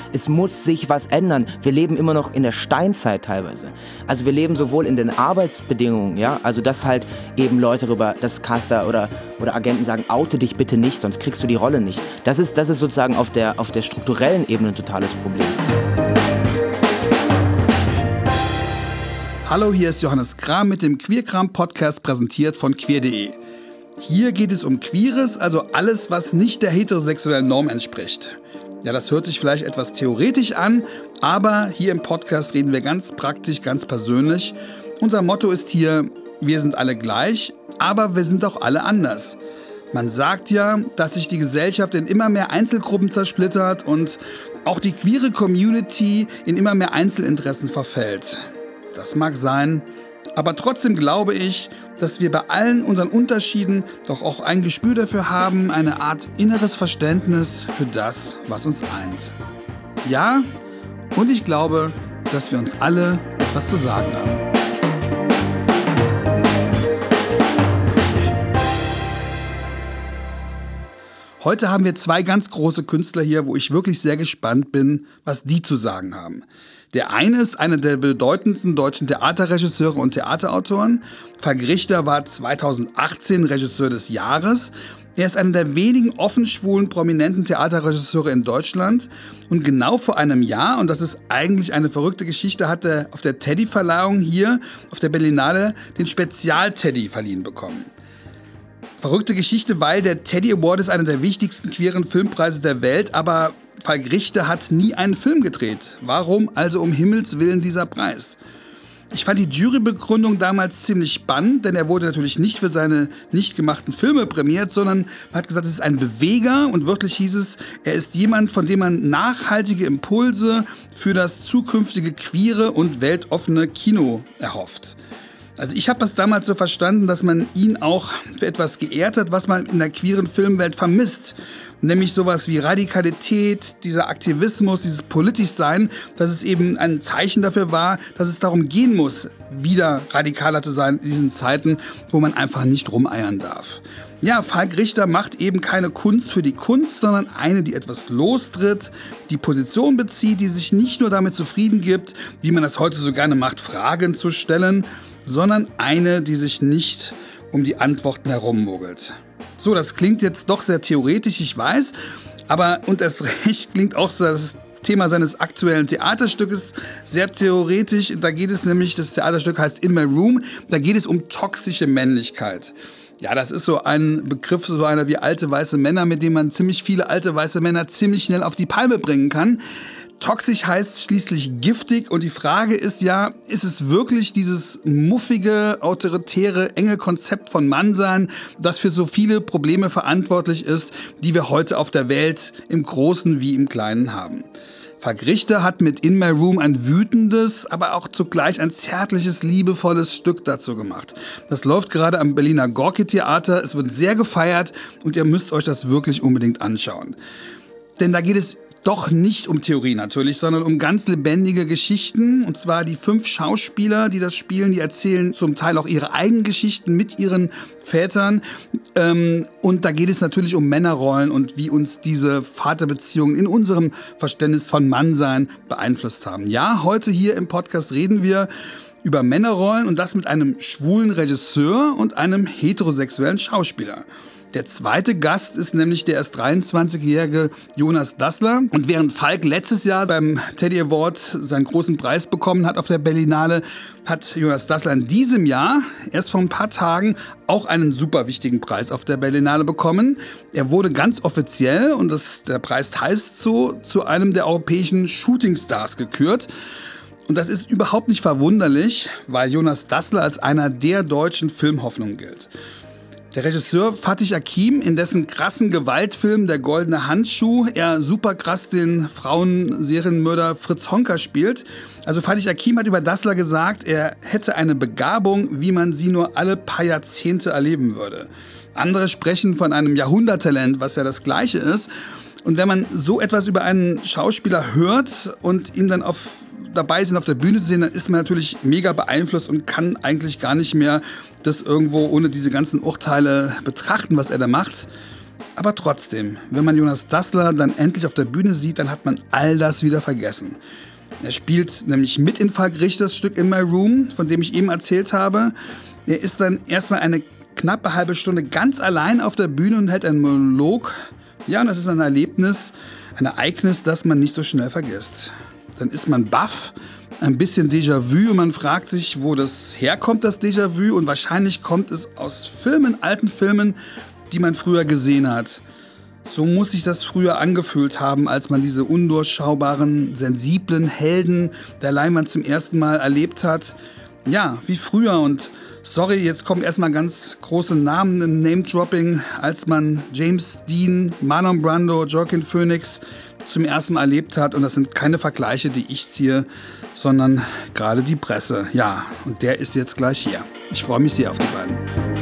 Es muss sich was ändern. Wir leben immer noch in der Steinzeit teilweise. Also wir leben sowohl in den Arbeitsbedingungen, ja, also dass halt eben Leute dass Caster oder Agenten sagen, oute dich bitte nicht, sonst kriegst du die Rolle nicht. Das ist sozusagen auf der strukturellen Ebene ein totales Problem. Hallo, hier ist Johannes Kram mit dem Queerkram-Podcast, präsentiert von queer.de. Hier geht es um Queeres, also alles, was nicht der heterosexuellen Norm entspricht. Ja, das hört sich vielleicht etwas theoretisch an, aber hier im Podcast reden wir ganz praktisch, ganz persönlich. Unser Motto ist hier, wir sind alle gleich, aber wir sind auch alle anders. Man sagt ja, dass sich die Gesellschaft in immer mehr Einzelgruppen zersplittert und auch die queere Community in immer mehr Einzelinteressen verfällt. Das mag sein, aber trotzdem glaube ich, dass wir bei allen unseren Unterschieden doch auch ein Gespür dafür haben, eine Art inneres Verständnis für das, was uns eint. Ja, und ich glaube, dass wir uns alle etwas zu sagen haben. Heute haben wir zwei ganz große Künstler hier, wo ich wirklich sehr gespannt bin, was die zu sagen haben. Der eine ist einer der bedeutendsten deutschen Theaterregisseure und Theaterautoren. Falk Richter war 2018 Regisseur des Jahres. Er ist einer der wenigen offen schwulen prominenten Theaterregisseure in Deutschland. Und genau vor einem Jahr, und das ist eigentlich eine verrückte Geschichte, hat er auf der Teddy-Verleihung hier auf der Berlinale den Spezial-Teddy verliehen bekommen. Verrückte Geschichte, weil der Teddy Award ist einer der wichtigsten queeren Filmpreise der Welt, aber Falk Richter hat nie einen Film gedreht. Warum also um Himmels Willen dieser Preis? Ich fand die Jurybegründung damals ziemlich spannend, denn er wurde natürlich nicht für seine nicht gemachten Filme prämiert, sondern hat gesagt, es ist ein Beweger und wörtlich hieß es, er ist jemand, von dem man nachhaltige Impulse für das zukünftige queere und weltoffene Kino erhofft. Also ich habe das damals so verstanden, dass man ihn auch für etwas geehrt hat, was man in der queeren Filmwelt vermisst. Nämlich sowas wie Radikalität, dieser Aktivismus, dieses Politischsein, dass es eben ein Zeichen dafür war, dass es darum gehen muss, wieder radikaler zu sein in diesen Zeiten, wo man einfach nicht rumeiern darf. Ja, Falk Richter macht eben keine Kunst für die Kunst, sondern eine, die etwas lostritt, die Position bezieht, die sich nicht nur damit zufrieden gibt, wie man das heute so gerne macht, Fragen zu stellen, sondern eine, die sich nicht um die Antworten herummogelt. So, das klingt jetzt doch sehr theoretisch, ich weiß, aber und erst recht klingt auch so das Thema seines aktuellen Theaterstückes sehr theoretisch. Da geht es nämlich, das Theaterstück heißt In My Room, da geht es um toxische Männlichkeit. Ja, das ist so ein Begriff, so einer wie alte weiße Männer, mit dem man ziemlich viele alte weiße Männer ziemlich schnell auf die Palme bringen kann. Toxisch heißt schließlich giftig und die Frage ist ja, ist es wirklich dieses muffige, autoritäre, enge Konzept von Mannsein, das für so viele Probleme verantwortlich ist, die wir heute auf der Welt im Großen wie im Kleinen haben? Falk Richter hat mit In My Room ein wütendes, aber auch zugleich ein zärtliches, liebevolles Stück dazu gemacht. Das läuft gerade am Berliner Gorki-Theater, es wird sehr gefeiert und ihr müsst euch das wirklich unbedingt anschauen. Denn da geht es doch nicht um Theorie natürlich, sondern um ganz lebendige Geschichten. Und zwar die 5 Schauspieler, die das spielen, die erzählen zum Teil auch ihre eigenen Geschichten mit ihren Vätern. Und da geht es natürlich um Männerrollen und wie uns diese Vaterbeziehungen in unserem Verständnis von Mannsein beeinflusst haben. Ja, heute hier im Podcast reden wir über Männerrollen und das mit einem schwulen Regisseur und einem heterosexuellen Schauspieler. Der zweite Gast ist nämlich der erst 23-jährige Jonas Dassler. Und während Falk letztes Jahr beim Teddy Award seinen großen Preis bekommen hat auf der Berlinale, hat Jonas Dassler in diesem Jahr erst vor ein paar Tagen auch einen super wichtigen Preis auf der Berlinale bekommen. Er wurde ganz offiziell, und der Preis heißt so, zu einem der europäischen Shootingstars gekürt. Und das ist überhaupt nicht verwunderlich, weil Jonas Dassler als einer der deutschen Filmhoffnungen gilt. Der Regisseur Fatih Akin, in dessen krassen Gewaltfilm Der goldene Handschuh er super krass den Frauenserienmörder Fritz Honka spielt. Also Fatih Akin hat über Dassler gesagt, er hätte eine Begabung, wie man sie nur alle paar Jahrzehnte erleben würde. Andere sprechen von einem Jahrhunderttalent, was ja das Gleiche ist. Und wenn man so etwas über einen Schauspieler hört und ihn dann dabei sind, auf der Bühne zu sehen, dann ist man natürlich mega beeinflusst und kann eigentlich gar nicht mehr das irgendwo ohne diese ganzen Urteile betrachten, was er da macht. Aber trotzdem, wenn man Jonas Dassler dann endlich auf der Bühne sieht, dann hat man all das wieder vergessen. Er spielt nämlich mit in Falk Richters Stück In My Room, von dem ich eben erzählt habe. Er ist dann erstmal eine knappe halbe Stunde ganz allein auf der Bühne und hält einen Monolog. Ja, und das ist ein Erlebnis, ein Ereignis, das man nicht so schnell vergisst. Dann ist man baff, ein bisschen Déjà-vu und man fragt sich, wo das herkommt, das Déjà-vu. Und wahrscheinlich kommt es aus Filmen, alten Filmen, die man früher gesehen hat. So muss sich das früher angefühlt haben, als man diese undurchschaubaren, sensiblen Helden der Leinwand zum ersten Mal erlebt hat. Ja, wie früher. Und sorry, jetzt kommen erstmal ganz große Namen im Name-Dropping, als man James Dean, Marlon Brando, Joaquin Phoenix zum ersten Mal erlebt hat. Und das sind keine Vergleiche, die ich ziehe, sondern gerade die Presse. Ja, und der ist jetzt gleich hier. Ich freue mich sehr auf die beiden.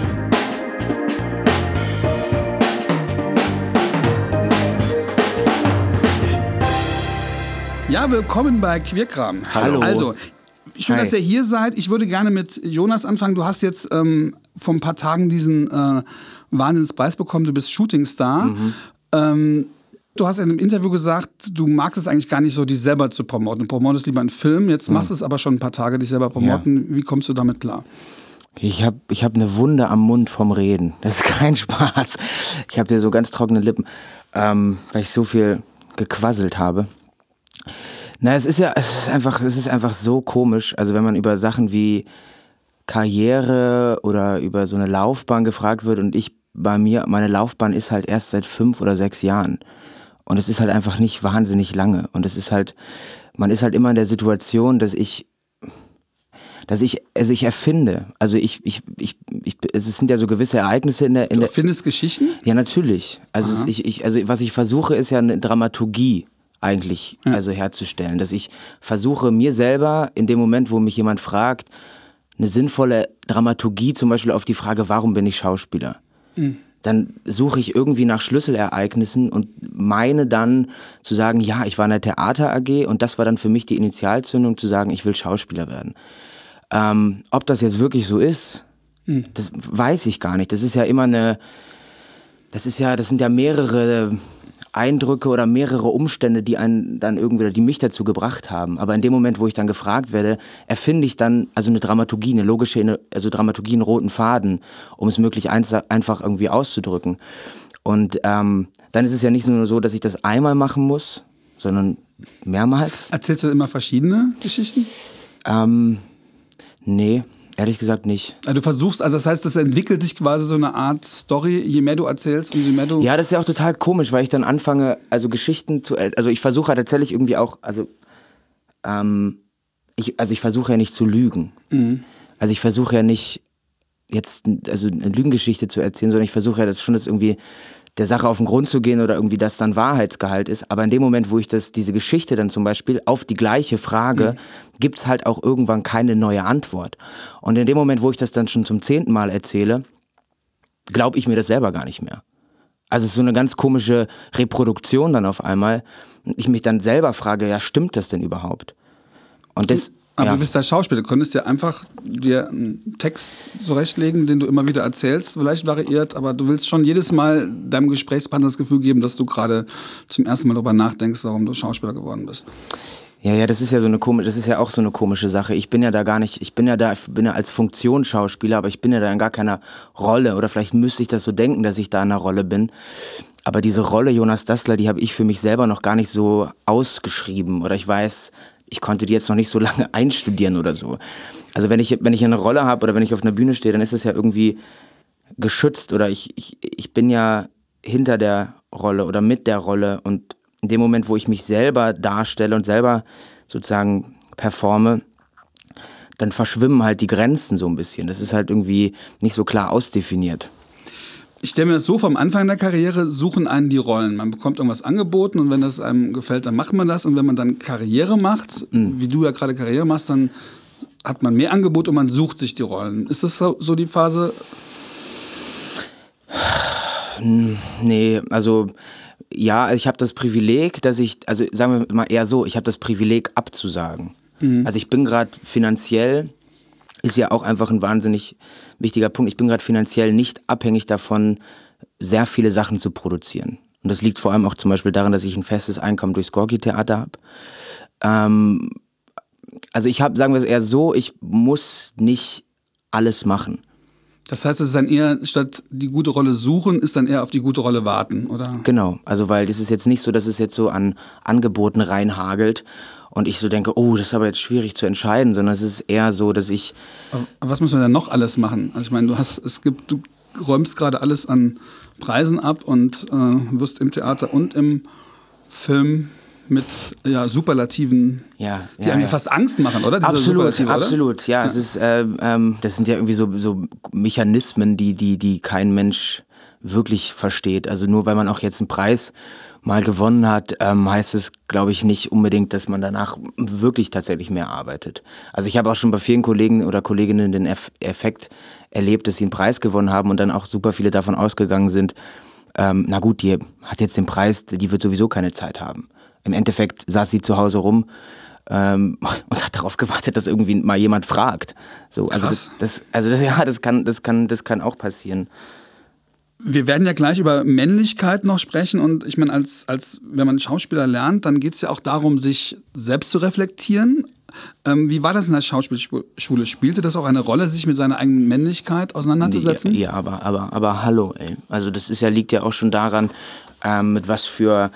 Ja, willkommen bei Queerkram. Hallo. Also, schön, Hi. dass ihr hier seid. Ich würde gerne mit Jonas anfangen. Du hast jetzt vor ein paar Tagen diesen Wahnsinnspreis bekommen. Du bist Shootingstar. Du hast in einem Interview gesagt, du magst es eigentlich gar nicht so, dich selber zu promoten. Du promotest lieber einen Film. Jetzt machst du es aber schon ein paar Tage, dich selber promoten. Ja. Wie kommst du damit klar? Ich hab eine Wunde am Mund vom Reden. Das ist kein Spaß. Ich habe hier so ganz trockene Lippen, weil ich so viel gequasselt habe. Na, es ist einfach so komisch. Also wenn man über Sachen wie Karriere oder über so eine Laufbahn gefragt wird und meine Laufbahn ist halt erst seit 5 oder 6 Jahren. Und es ist halt einfach nicht wahnsinnig lange. Und man ist halt immer in der Situation, dass ich erfinde. Also es sind ja so gewisse Ereignisse in der. Du erfindest Geschichten? Ja, natürlich. Also was ich versuche, ist ja eine Dramaturgie eigentlich herzustellen. Dass ich versuche, mir selber in dem Moment, wo mich jemand fragt, eine sinnvolle Dramaturgie, zum Beispiel auf die Frage, warum bin ich Schauspieler? Dann suche ich irgendwie nach Schlüsselereignissen und meine dann zu sagen, ja, ich war in der Theater AG und das war dann für mich die Initialzündung, zu sagen, ich will Schauspieler werden. Ob das jetzt wirklich so ist, das weiß ich gar nicht. Das ist ja immer das sind ja mehrere Eindrücke oder mehrere Umstände, die einen dann irgendwie, die mich dazu gebracht haben. Aber in dem Moment, wo ich dann gefragt werde, erfinde ich dann also eine Dramaturgie, Dramaturgie, einen roten Faden, um es möglichst einfach irgendwie auszudrücken. Und dann ist es ja nicht nur so, dass ich das einmal machen muss, sondern mehrmals. Erzählst du immer verschiedene Geschichten? Nee, ehrlich gesagt nicht. Also du versuchst, das heißt, das entwickelt sich quasi so eine Art Story, je mehr du erzählst und je mehr du... Ja, das ist ja auch total komisch, weil ich dann anfange, Geschichten ich versuche halt tatsächlich irgendwie auch, ich versuche ja nicht zu lügen. Also ich versuche ja nicht jetzt, eine Lügengeschichte zu erzählen, sondern ich versuche ja das irgendwie der Sache auf den Grund zu gehen oder irgendwie, dass dann Wahrheitsgehalt ist. Aber in dem Moment, wo ich diese Geschichte dann zum Beispiel auf die gleiche Frage, gibt's halt auch irgendwann keine neue Antwort. Und in dem Moment, wo ich das dann schon zum 10. Mal erzähle, glaube ich mir das selber gar nicht mehr. Also es ist so eine ganz komische Reproduktion dann auf einmal. Und ich mich dann selber frage, ja, stimmt das denn überhaupt? Und das... Aber du bist ja Schauspieler, du könntest ja einfach dir einen Text zurechtlegen, den du immer wieder erzählst, vielleicht variiert, aber du willst schon jedes Mal deinem Gesprächspartner das Gefühl geben, dass du gerade zum ersten Mal darüber nachdenkst, warum du Schauspieler geworden bist. Ja, das ist ja auch so eine komische Sache. Ich bin ja als Funktionsschauspieler, aber ich bin ja da in gar keiner Rolle, oder vielleicht müsste ich das so denken, dass ich da in einer Rolle bin. Aber diese Rolle Jonas Dassler, die habe ich für mich selber noch gar nicht so ausgeschrieben, oder ich konnte die jetzt noch nicht so lange einstudieren oder so. Also wenn ich eine Rolle habe oder wenn ich auf einer Bühne stehe, dann ist es ja irgendwie geschützt oder ich bin ja hinter der Rolle oder mit der Rolle und in dem Moment, wo ich mich selber darstelle und selber sozusagen performe, dann verschwimmen halt die Grenzen so ein bisschen. Das ist halt irgendwie nicht so klar ausdefiniert. Ich stelle mir das so, vom Anfang der Karriere suchen einen die Rollen. Man bekommt irgendwas angeboten und wenn das einem gefällt, dann macht man das. Und wenn man dann Karriere macht, wie du ja gerade Karriere machst, dann hat man mehr Angebot und man sucht sich die Rollen. Ist das so die Phase? Nee, also ja, ich habe das Privileg, sagen wir mal eher so, ich habe das Privileg abzusagen. Also ich bin gerade finanziell, ist ja auch einfach ein wahnsinnig wichtiger Punkt, ich bin gerade finanziell nicht abhängig davon, sehr viele Sachen zu produzieren. Und das liegt vor allem auch zum Beispiel daran, dass ich ein festes Einkommen durchs Gorki-Theater habe. Also ich habe, sagen wir es eher so, ich muss nicht alles machen. Das heißt, es ist dann eher, statt die gute Rolle suchen, ist dann eher auf die gute Rolle warten, oder? Genau, also weil das ist jetzt nicht so, dass es jetzt so an Angeboten reinhagelt und ich so denke, oh, das ist aber jetzt schwierig zu entscheiden, sondern es ist eher so, dass ich... Aber was muss man denn noch alles machen? Also ich meine, du räumst gerade alles an Preisen ab und wirst im Theater und im Film mit Superlativen, die einem ja fast Angst machen, oder? Absolut, absolut. Oder? Ja, es ist, das sind ja irgendwie so Mechanismen, die kein Mensch wirklich versteht. Also nur weil man auch jetzt einen Preis mal gewonnen hat, heißt es, glaube ich, nicht unbedingt, dass man danach wirklich tatsächlich mehr arbeitet. Also ich habe auch schon bei vielen Kollegen oder Kolleginnen den Effekt erlebt, dass sie einen Preis gewonnen haben und dann auch super viele davon ausgegangen sind, na gut, die hat jetzt den Preis, die wird sowieso keine Zeit haben. Im Endeffekt saß sie zu Hause rum und hat darauf gewartet, dass irgendwie mal jemand fragt. So, also das kann auch passieren. Wir werden ja gleich über Männlichkeit noch sprechen und ich meine, wenn man Schauspieler lernt, dann geht es ja auch darum, sich selbst zu reflektieren. Wie war das in der Schauspielschule? Spielte das auch eine Rolle, sich mit seiner eigenen Männlichkeit auseinanderzusetzen? Ja, aber hallo, ey. Also das liegt ja auch schon daran, mit was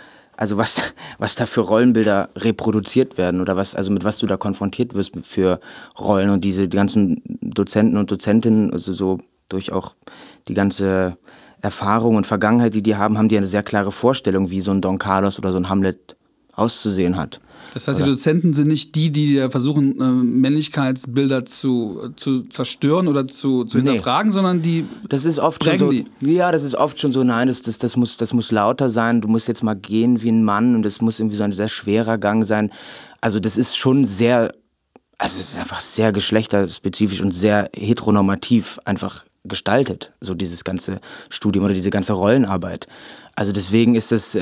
da für Rollenbilder reproduziert werden oder mit was du da konfrontiert wirst für Rollen und die ganzen Dozenten und Dozentinnen, also so durch auch die ganze Erfahrung und Vergangenheit, die haben die eine sehr klare Vorstellung, wie so ein Don Carlos oder so ein Hamlet auszusehen hat. Das heißt, die Dozenten sind nicht die versuchen, Männlichkeitsbilder zu zerstören oder zu hinterfragen, sondern die das ist oft schon so, ja, das ist oft schon so, nein, das muss lauter sein, du musst jetzt mal gehen wie ein Mann und das muss irgendwie so ein sehr schwerer Gang sein. Also das ist schon es ist einfach sehr geschlechterspezifisch und sehr heteronormativ einfach gestaltet, so dieses ganze Studium oder diese ganze Rollenarbeit. Also deswegen ist es,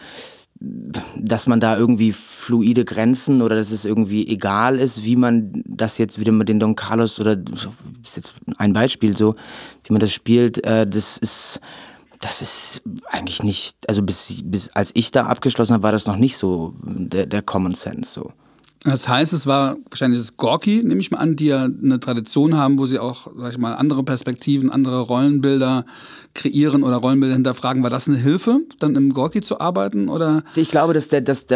dass man da irgendwie fluide Grenzen oder dass es irgendwie egal ist, wie man das jetzt wieder mit den Don Carlos oder das ist jetzt ein Beispiel so, wie man das spielt, das ist eigentlich nicht, also bis als ich da abgeschlossen habe, war das noch nicht so der Common Sense so. Das heißt, es war wahrscheinlich das Gorki, nehme ich mal an, die ja eine Tradition haben, wo sie auch, sag ich mal, andere Perspektiven, andere Rollenbilder kreieren oder Rollenbilder hinterfragen. War das eine Hilfe, dann im Gorki zu arbeiten, oder? Ich glaube, das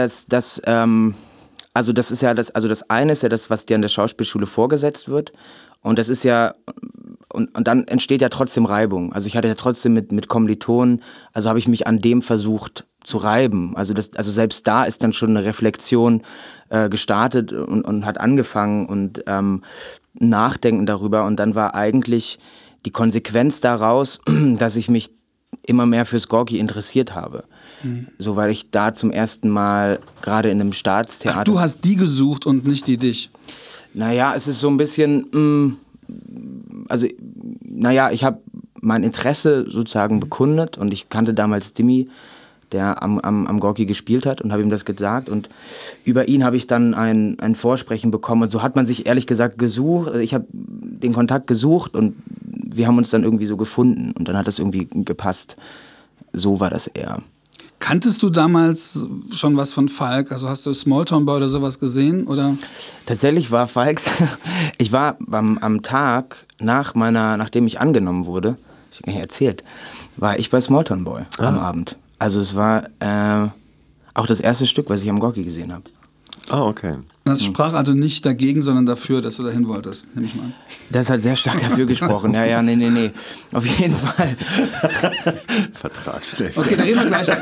ist ja das eine ist ja das, was dir an der Schauspielschule vorgesetzt wird. Und das ist ja, und dann entsteht ja trotzdem Reibung. Also ich hatte ja trotzdem mit Kommilitonen, also habe ich mich an dem versucht zu reiben. Also selbst da ist dann schon eine Reflexion gestartet und hat angefangen und Nachdenken darüber. Und dann war eigentlich die Konsequenz daraus, dass ich mich immer mehr fürs Gorki interessiert habe. So, weil ich da zum ersten Mal gerade in einem Staatstheater... Ach, du hast die gesucht und nicht die dich? Naja, es ist so ein bisschen... ich habe mein Interesse sozusagen bekundet und ich kannte damals Dimi, der am Gorki gespielt hat und habe ihm das gesagt und über ihn habe ich dann ein Vorsprechen bekommen und so hat man sich ehrlich gesagt gesucht, ich habe den Kontakt gesucht und wir haben uns dann irgendwie so gefunden und dann hat das irgendwie gepasst. So war das eher. Kanntest du damals schon was von Falk? Also hast du Smalltown Boy oder sowas gesehen? Oder? Tatsächlich war Falks, ich war am Tag nachdem ich angenommen wurde, ich habe gar nicht erzählt, war ich bei Smalltown Boy am Abend. Also es war auch das erste Stück, was ich am Gorki gesehen habe. Ah, okay. Das sprach also nicht dagegen, sondern dafür, dass du dahin wolltest, nehme ich mal an. Das hat sehr stark dafür gesprochen. Ja, nee. Auf jeden Fall. Vertragsschlecht. Okay, da reden wir gleich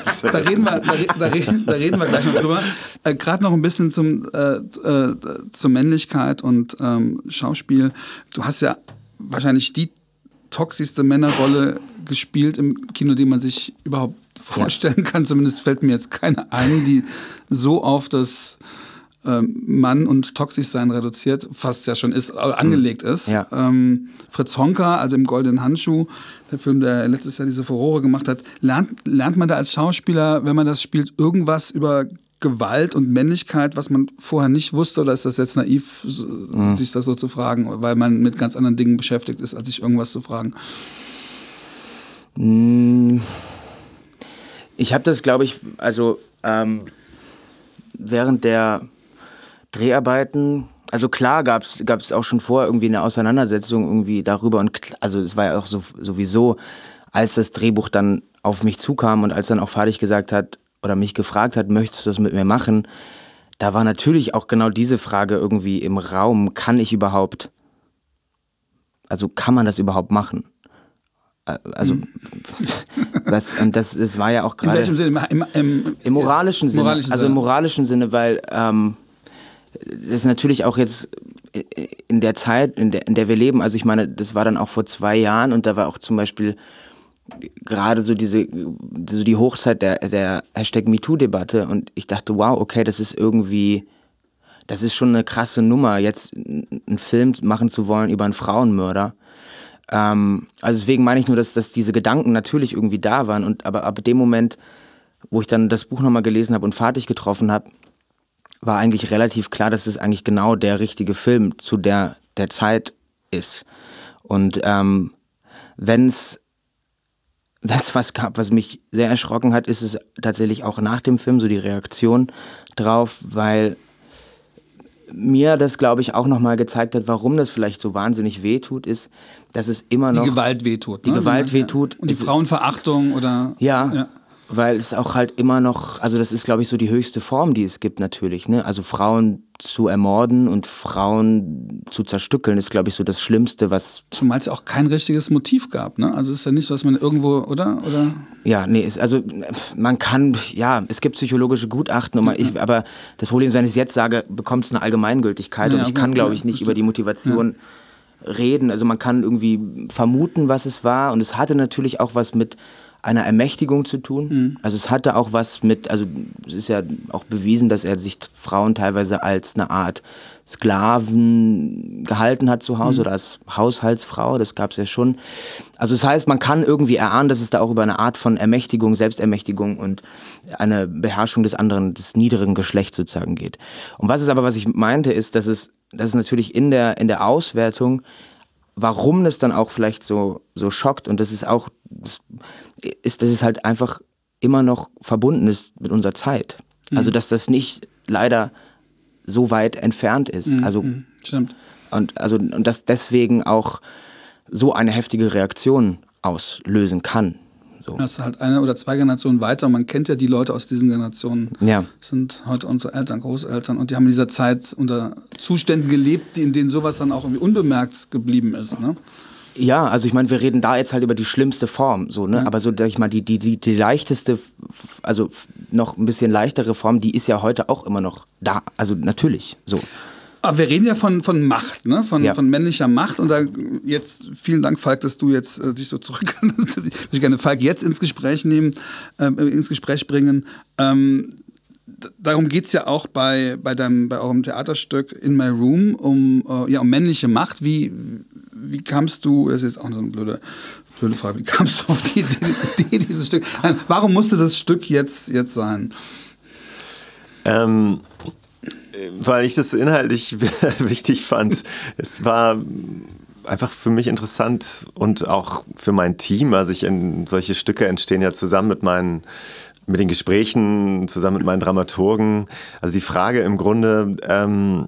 noch drüber. Gerade noch ein bisschen zur Männlichkeit und Schauspiel. Du hast ja wahrscheinlich die toxischste Männerrolle gespielt im Kino, die man sich überhaupt vorstellen kann. Zumindest fällt mir jetzt keine ein, die so auf das Mann und Toxischsein reduziert, fast ja schon ist, angelegt ist. Ja. Fritz Honka, also im Goldenen Handschuh, der Film, der letztes Jahr diese Furore gemacht hat, lernt man da als Schauspieler, wenn man das spielt, irgendwas über Gewalt und Männlichkeit, was man vorher nicht wusste, oder ist das jetzt naiv, sich das so zu fragen, weil man mit ganz anderen Dingen beschäftigt ist, als sich irgendwas zu fragen? Ich habe das, glaube ich, also während der Dreharbeiten, also klar gab's auch schon vorher irgendwie eine Auseinandersetzung irgendwie darüber und also es war ja auch sowieso, als das Drehbuch dann auf mich zukam und als dann auch Fadig gesagt hat oder mich gefragt hat, möchtest du das mit mir machen, da war natürlich auch genau diese Frage irgendwie im Raum, kann man das überhaupt machen? Also, und das war ja auch gerade... In welchem Sinne? Im moralischen Sinne. Im moralischen Sinne, weil das ist natürlich auch jetzt in der Zeit, in der wir leben, also ich meine, das war dann auch vor 2 Jahren und da war auch zum Beispiel gerade so die Hochzeit der #MeToo-Debatte und ich dachte, wow, okay, das ist schon eine krasse Nummer, jetzt einen Film machen zu wollen über einen Frauenmörder. Also deswegen meine ich nur, dass diese Gedanken natürlich irgendwie da waren aber ab dem Moment, wo ich dann das Buch nochmal gelesen habe und Fadig getroffen habe, war eigentlich relativ klar, dass es eigentlich genau der richtige Film zu der Zeit ist. Und wenn es was gab, was mich sehr erschrocken hat, ist es tatsächlich auch nach dem Film so die Reaktion drauf, weil mir das, glaube ich, auch nochmal gezeigt hat, warum das vielleicht so wahnsinnig wehtut, ist, dass es immer noch... Die Gewalt wehtut. Die Gewalt wehtut. Und die Frauenverachtung oder... Ja, weil es auch halt immer noch, also das ist, glaube ich, so die höchste Form, die es gibt natürlich, ne? Also Frauen zu ermorden und Frauen zu zerstückeln ist, glaube ich, so das Schlimmste, was... Zumal es auch kein richtiges Motiv gab, ne? Also es ist ja nicht so, dass man irgendwo, oder? Ja, nee, man kann, ja, es gibt psychologische Gutachten, aber das Problem ist, wenn ich es jetzt sage, bekommt es eine Allgemeingültigkeit und ich kann, glaube ich, nicht über die Motivation reden. Also man kann irgendwie vermuten, was es war und es hatte natürlich auch was mit einer Ermächtigung zu tun. Also es hatte auch was mit, also es ist ja auch bewiesen, dass er sich Frauen teilweise als eine Art Sklaven gehalten hat zu Hause oder als Haushaltsfrau, das gab es ja schon. Also das heißt, man kann irgendwie erahnen, dass es da auch über eine Art von Ermächtigung, Selbstermächtigung und eine Beherrschung des niederen Geschlechts sozusagen geht. Und was ich meinte, ist, dass es natürlich in der Auswertung, warum das dann auch vielleicht so schockt und dass es halt einfach immer noch verbunden ist mit unserer Zeit. Also dass das nicht leider so weit entfernt ist. Also stimmt. Und dass deswegen auch so eine heftige Reaktion auslösen kann. So. Das ist halt 1 oder 2 Generationen weiter und man kennt ja die Leute aus diesen Generationen. Ja. Sind heute unsere Eltern, Großeltern und die haben in dieser Zeit unter Zuständen gelebt, in denen sowas dann auch irgendwie unbemerkt geblieben ist, ne? Ja, also ich meine, wir reden da jetzt halt über die schlimmste Form, so, ne? Aber so, sag ich mal, die leichteste, also noch ein bisschen leichtere Form, die ist ja heute auch immer noch da. Also natürlich, so. Aber wir reden ja von Macht, ne? Von männlicher Macht. Und da jetzt, vielen Dank, Falk, dass du jetzt dich so zurück, ich würde gerne Falk jetzt ins Gespräch bringen. Darum geht's ja auch bei eurem Theaterstück In My Room um männliche Macht. Wie kamst du, das ist jetzt auch so eine blöde Frage, wie kamst du auf die Idee dieses Stück? Warum musste das Stück jetzt sein? Weil ich das inhaltlich wichtig fand. Es war einfach für mich interessant und auch für mein Team. Also solche Stücke entstehen ja zusammen mit den Gesprächen, zusammen mit meinen Dramaturgen. Also die Frage im Grunde,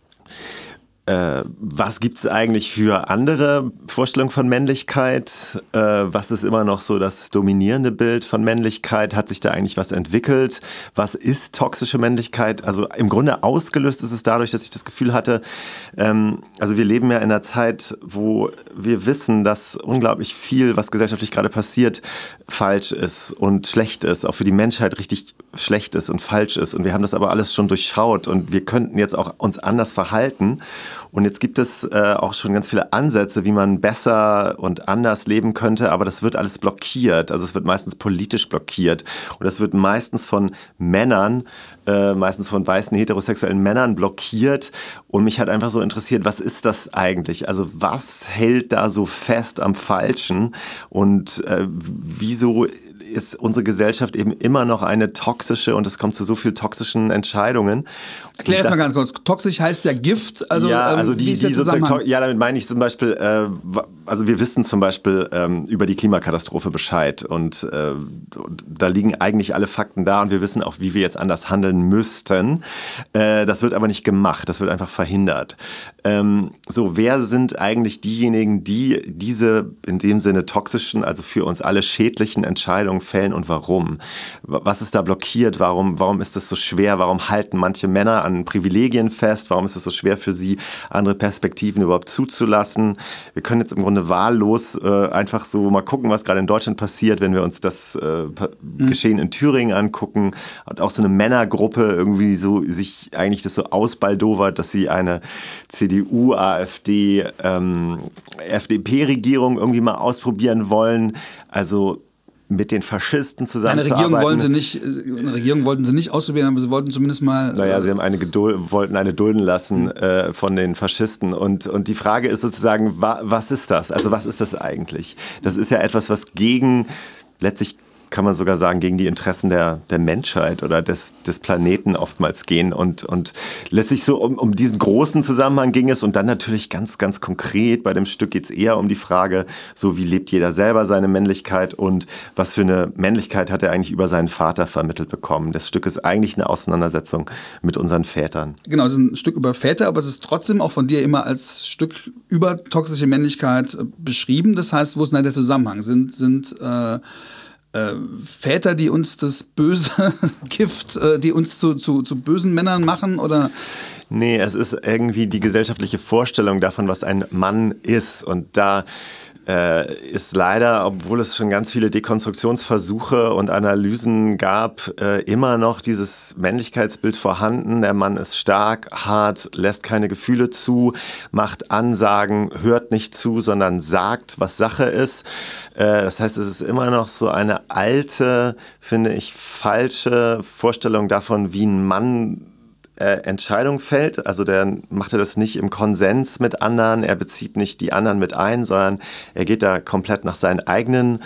was gibt es eigentlich für andere Vorstellungen von Männlichkeit? Was ist immer noch so das dominierende Bild von Männlichkeit? Hat sich da eigentlich was entwickelt? Was ist toxische Männlichkeit? Also im Grunde ausgelöst ist es dadurch, dass ich das Gefühl hatte, also wir leben ja in einer Zeit, wo wir wissen, dass unglaublich viel, was gesellschaftlich gerade passiert, falsch ist und schlecht ist, auch für die Menschheit richtig schlecht ist und falsch ist. Und wir haben das aber alles schon durchschaut und wir könnten jetzt auch uns anders verhalten. Und jetzt gibt es auch schon ganz viele Ansätze, wie man besser und anders leben könnte, aber das wird alles blockiert. Also es wird meistens politisch blockiert und das wird meistens von Männern, meistens von weißen heterosexuellen Männern blockiert. Und mich hat einfach so interessiert, was ist das eigentlich? Also was hält da so fest am Falschen und wieso ist unsere Gesellschaft eben immer noch eine toxische und es kommt zu so vielen toxischen Entscheidungen. Erklär das mal ganz kurz. Toxisch heißt ja Gift. Also, ja, also die sozusagen, ja, damit meine ich zum Beispiel, also wir wissen zum Beispiel über die Klimakatastrophe Bescheid und da liegen eigentlich alle Fakten da und wir wissen auch, wie wir jetzt anders handeln müssten. Das wird aber nicht gemacht, das wird einfach verhindert. So, wer sind eigentlich diejenigen, die diese in dem Sinne toxischen, also für uns alle schädlichen Entscheidungen fällen und warum? Was ist da blockiert? Warum ist das so schwer? Warum halten manche Männer an Privilegien fest? Warum ist es so schwer für sie, andere Perspektiven überhaupt zuzulassen? Wir können jetzt im Grunde wahllos einfach so mal gucken, was gerade in Deutschland passiert, wenn wir uns das Geschehen in Thüringen angucken. Hat auch so eine Männergruppe irgendwie so sich eigentlich das so ausbaldowert, dass sie eine CDU, AfD, FDP-Regierung irgendwie mal ausprobieren wollen. Also mit den Faschisten zusammenzuarbeiten. Eine Regierung wollten sie nicht ausprobieren, aber sie wollten zumindest mal... Naja, sie haben wollten eine dulden lassen von den Faschisten. Und die Frage ist sozusagen, was ist das? Also was ist das eigentlich? Das ist ja etwas, was letztlich kann man sogar sagen, gegen die Interessen der Menschheit oder des Planeten oftmals gehen. Und letztlich so um diesen großen Zusammenhang ging es. Und dann natürlich ganz, ganz konkret bei dem Stück geht es eher um die Frage, so wie lebt jeder selber seine Männlichkeit und was für eine Männlichkeit hat er eigentlich über seinen Vater vermittelt bekommen. Das Stück ist eigentlich eine Auseinandersetzung mit unseren Vätern. Genau, es ist ein Stück über Väter, aber es ist trotzdem auch von dir immer als Stück über toxische Männlichkeit beschrieben. Das heißt, wo ist denn der Zusammenhang? Sind Väter, die uns das böse Gift, die uns zu bösen Männern machen, oder? Nee, es ist irgendwie die gesellschaftliche Vorstellung davon, was ein Mann ist. Und da ist leider, obwohl es schon ganz viele Dekonstruktionsversuche und Analysen gab, immer noch dieses Männlichkeitsbild vorhanden. Der Mann ist stark, hart, lässt keine Gefühle zu, macht Ansagen, hört nicht zu, sondern sagt, was Sache ist. Das heißt, es ist immer noch so eine alte, finde ich, falsche Vorstellung davon, wie ein Mann Entscheidung fällt. Also der macht das nicht im Konsens mit anderen, er bezieht nicht die anderen mit ein, sondern er geht da komplett nach seinen eigenen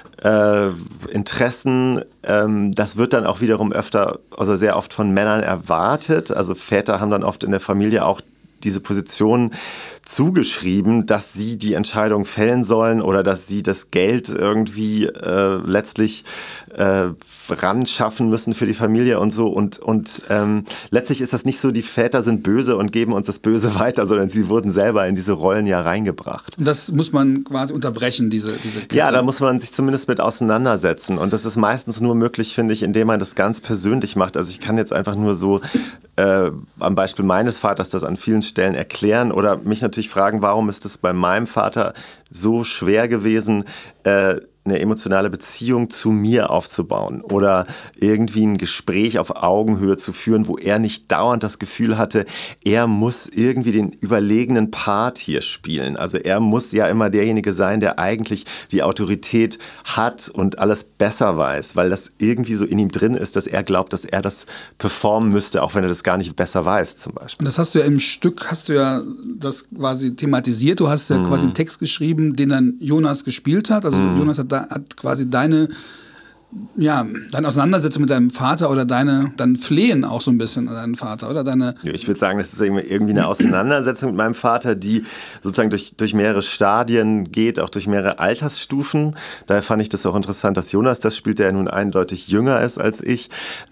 Interessen. Das wird dann auch wiederum sehr oft von Männern erwartet. Also Väter haben dann oft in der Familie auch diese Position zugeschrieben, dass sie die Entscheidung fällen sollen oder dass sie das Geld irgendwie letztlich ran schaffen müssen für die Familie und so. Und letztlich ist das nicht so, die Väter sind böse und geben uns das Böse weiter, sondern sie wurden selber in diese Rollen ja reingebracht. Und das muss man quasi unterbrechen, diese Kette. Ja, da muss man sich zumindest mit auseinandersetzen. Und das ist meistens nur möglich, finde ich, indem man das ganz persönlich macht. Also ich kann jetzt einfach nur so am Beispiel meines Vaters das an vielen Stellen erklären oder mich natürlich fragen, warum ist es bei meinem Vater so schwer gewesen, eine emotionale Beziehung zu mir aufzubauen oder irgendwie ein Gespräch auf Augenhöhe zu führen, wo er nicht dauernd das Gefühl hatte, er muss irgendwie den überlegenen Part hier spielen. Also er muss ja immer derjenige sein, der eigentlich die Autorität hat und alles besser weiß, weil das irgendwie so in ihm drin ist, dass er glaubt, dass er das performen müsste, auch wenn er das gar nicht besser weiß zum Beispiel. Und das hast du ja im Stück, das quasi thematisiert, du hast ja quasi einen Text geschrieben, den dann Jonas gespielt hat, also Jonas hat quasi deine Auseinandersetzung mit deinem Vater oder dein Flehen auch so ein bisschen an deinen Vater, oder? Ich würde sagen, das ist irgendwie eine Auseinandersetzung mit meinem Vater, die sozusagen durch mehrere Stadien geht, auch durch mehrere Altersstufen. Daher fand ich das auch interessant, dass Jonas das spielt, der ja nun eindeutig jünger ist als ich.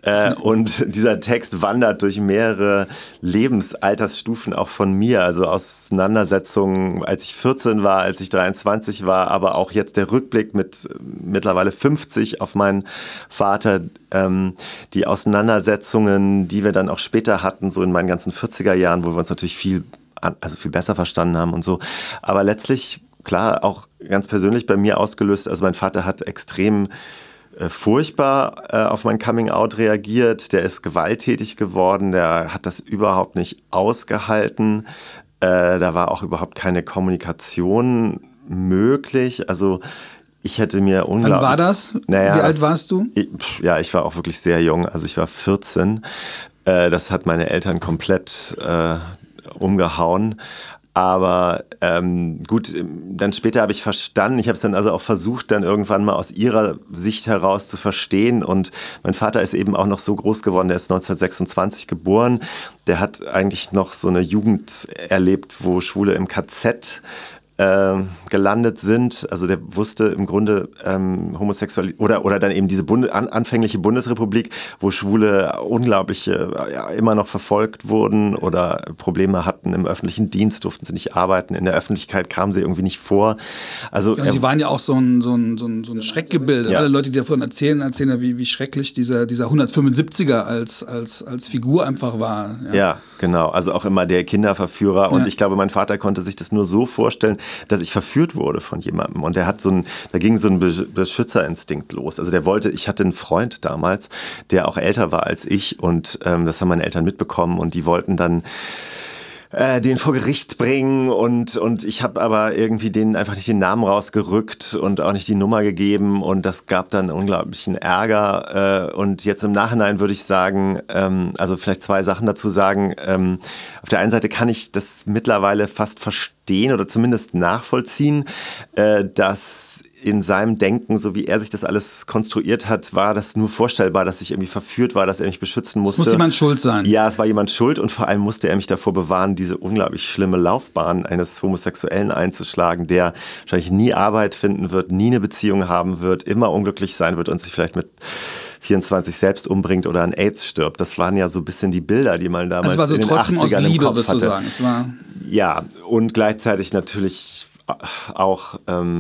Und dieser Text wandert durch mehrere Lebensaltersstufen auch von mir, also Auseinandersetzungen, als ich 14 war, als ich 23 war, aber auch jetzt der Rückblick mit mittlerweile 50 auf meinen Vater, die Auseinandersetzungen, die wir dann auch später hatten, so in meinen ganzen 40er Jahren, wo wir uns natürlich viel besser verstanden haben und so. Aber letztlich, klar, auch ganz persönlich bei mir ausgelöst, also mein Vater hat extrem furchtbar auf mein Coming-out reagiert, der ist gewalttätig geworden, der hat das überhaupt nicht ausgehalten, da war auch überhaupt keine Kommunikation möglich, also ich hätte mir unglaublich... Wann war das? Wie alt warst du? Ich war auch wirklich sehr jung, also ich war 14. Das hat meine Eltern komplett umgehauen. Aber gut, dann später habe ich verstanden, ich habe es dann also auch versucht, dann irgendwann mal aus ihrer Sicht heraus zu verstehen. Und mein Vater ist eben auch noch so groß geworden, der ist 1926 geboren. Der hat eigentlich noch so eine Jugend erlebt, wo Schwule im KZ gelandet sind. Also der wusste im Grunde homosexuell oder dann eben diese anfängliche Bundesrepublik, wo Schwule unglaublich immer noch verfolgt wurden oder Probleme hatten im öffentlichen Dienst, durften sie nicht arbeiten, in der Öffentlichkeit kamen sie irgendwie nicht vor. Also ja, und sie waren ja auch so ein Schreckgebilde. Ja. Alle Leute, die davon erzählen ja, wie schrecklich dieser 175er als Figur einfach war. Ja, genau. Also auch immer der Kinderverführer. Und ich glaube, mein Vater konnte sich das nur so vorstellen, dass ich verführt wurde von jemandem. Und da ging so ein Beschützerinstinkt los. Also ich hatte einen Freund damals, der auch älter war als ich. Und das haben meine Eltern mitbekommen. Und die wollten dann den vor Gericht bringen und ich habe aber irgendwie denen einfach nicht den Namen rausgerückt und auch nicht die Nummer gegeben und das gab dann unglaublichen Ärger und jetzt im Nachhinein würde ich sagen, also vielleicht zwei Sachen dazu sagen. Auf der einen Seite kann ich das mittlerweile fast verstehen oder zumindest nachvollziehen, dass in seinem Denken, so wie er sich das alles konstruiert hat, war das nur vorstellbar, dass ich irgendwie verführt war, dass er mich beschützen musste. Es muss jemand schuld sein. Ja, es war jemand schuld und vor allem musste er mich davor bewahren, diese unglaublich schlimme Laufbahn eines Homosexuellen einzuschlagen, der wahrscheinlich nie Arbeit finden wird, nie eine Beziehung haben wird, immer unglücklich sein wird und sich vielleicht mit 24 selbst umbringt oder an AIDS stirbt. Das waren ja so ein bisschen die Bilder, die man damals also in den 80ern im Kopf hatte. Sagen. Es war ja, und gleichzeitig natürlich auch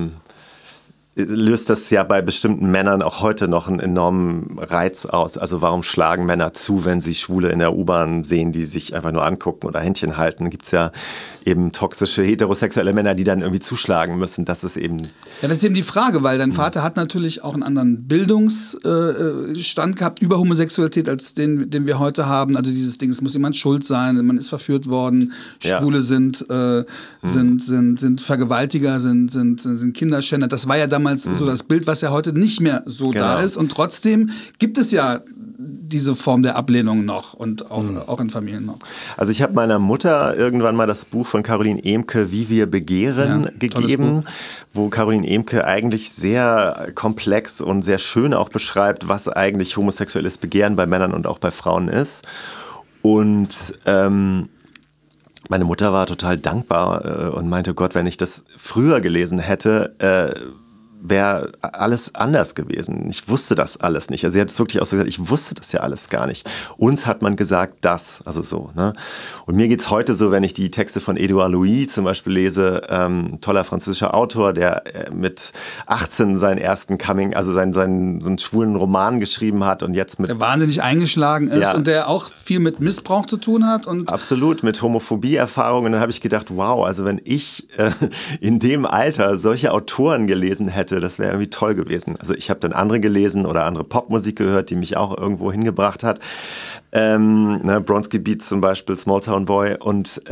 löst das ja bei bestimmten Männern auch heute noch einen enormen Reiz aus. Also warum schlagen Männer zu, wenn sie Schwule in der U-Bahn sehen, die sich einfach nur angucken oder Händchen halten? Gibt es ja eben toxische heterosexuelle Männer, die dann irgendwie zuschlagen müssen. Das ist eben... Ja, das ist eben die Frage, weil dein Vater hat natürlich auch einen anderen Bildungsstand gehabt über Homosexualität als den wir heute haben. Also dieses Ding, es muss jemand schuld sein, man ist verführt worden, Schwule sind Vergewaltiger, sind Kinderschänder. Das war ja damals so das Bild, was ja heute nicht mehr so da ist. Und trotzdem gibt es ja diese Form der Ablehnung noch und auch in Familien noch. Also ich habe meiner Mutter irgendwann mal das Buch von Caroline Emke, Wie wir begehren, gegeben, wo Caroline Emke eigentlich sehr komplex und sehr schön auch beschreibt, was eigentlich homosexuelles Begehren bei Männern und auch bei Frauen ist. Und meine Mutter war total dankbar und meinte, Gott, wenn ich das früher gelesen hätte, wäre alles anders gewesen. Ich wusste das alles nicht. Also sie hat es wirklich auch so gesagt, ich wusste das ja alles gar nicht. Uns hat man gesagt, das, also so. Ne? Und mir geht's heute so, wenn ich die Texte von Édouard Louis zum Beispiel lese, toller französischer Autor, der mit 18 seinen ersten so einen schwulen Roman geschrieben hat und jetzt mit... Der wahnsinnig eingeschlagen ist und der auch viel mit Missbrauch zu tun hat. Und absolut, mit Homophobie-Erfahrungen. Und dann habe ich gedacht, wow, also wenn ich in dem Alter solche Autoren gelesen hätte, das wäre irgendwie toll gewesen. Also ich habe dann andere gelesen oder andere Popmusik gehört, die mich auch irgendwo hingebracht hat. Bronski Beat zum Beispiel, Small Town Boy. Und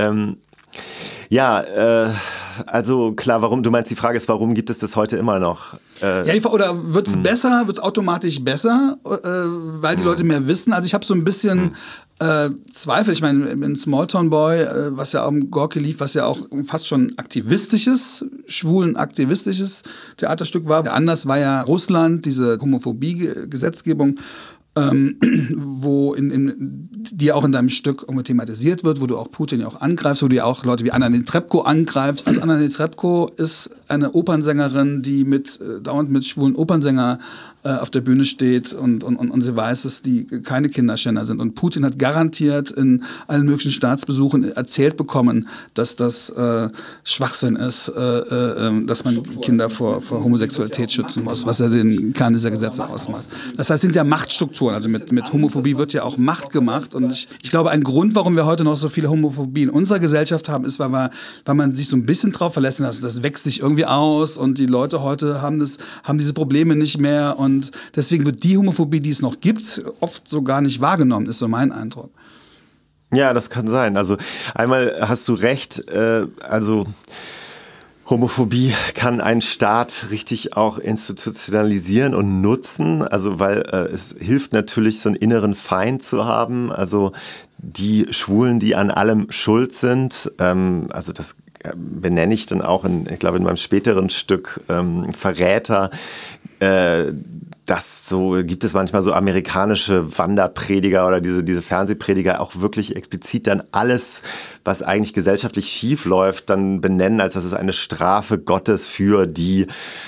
also klar, du meinst, die Frage ist, warum gibt es das heute immer noch? Oder wird es besser, wird es automatisch besser, weil die Leute mehr wissen? Also ich habe so ein bisschen Zweifel. Ich meine, in Small Town Boy, was ja am Gorki lief, was ja auch fast schon schwulen aktivistisches Theaterstück war. Anders war ja Russland, diese Homophobie-Gesetzgebung, wo die ja auch in deinem Stück irgendwie thematisiert wird, wo du auch Putin ja auch angreifst, wo du ja auch Leute wie Anna Netrebko angreifst. Also Anna Netrebko ist eine Opernsängerin, die dauernd mit schwulen Opernsänger auf der Bühne steht und sie weiß, dass die keine Kinderschänder sind. Und Putin hat garantiert in allen möglichen Staatsbesuchen erzählt bekommen, dass das Schwachsinn ist, dass man Kinder vor Homosexualität schützen muss, was ja den Kern dieser Gesetze ausmacht. Das heißt, es sind ja Machtstrukturen. Also mit Homophobie wird ja auch Macht gemacht. Und ich glaube, ein Grund, warum wir heute noch so viele Homophobie in unserer Gesellschaft haben, ist, weil man sich so ein bisschen drauf verlässt, das wächst sich irgendwie aus und die Leute heute haben diese Probleme nicht mehr. Und deswegen wird die Homophobie, die es noch gibt, oft so gar nicht wahrgenommen, ist so mein Eindruck. Ja, das kann sein. Also einmal hast du recht, Homophobie kann ein Staat richtig auch institutionalisieren und nutzen, also weil es hilft natürlich, so einen inneren Feind zu haben, also die Schwulen, die an allem schuld sind, also das benenne ich dann auch in meinem späteren Stück Verräter, gibt es manchmal so amerikanische Wanderprediger oder diese Fernsehprediger auch wirklich explizit dann alles, was eigentlich gesellschaftlich schief läuft, dann benennen, als dass es eine Strafe Gottes für die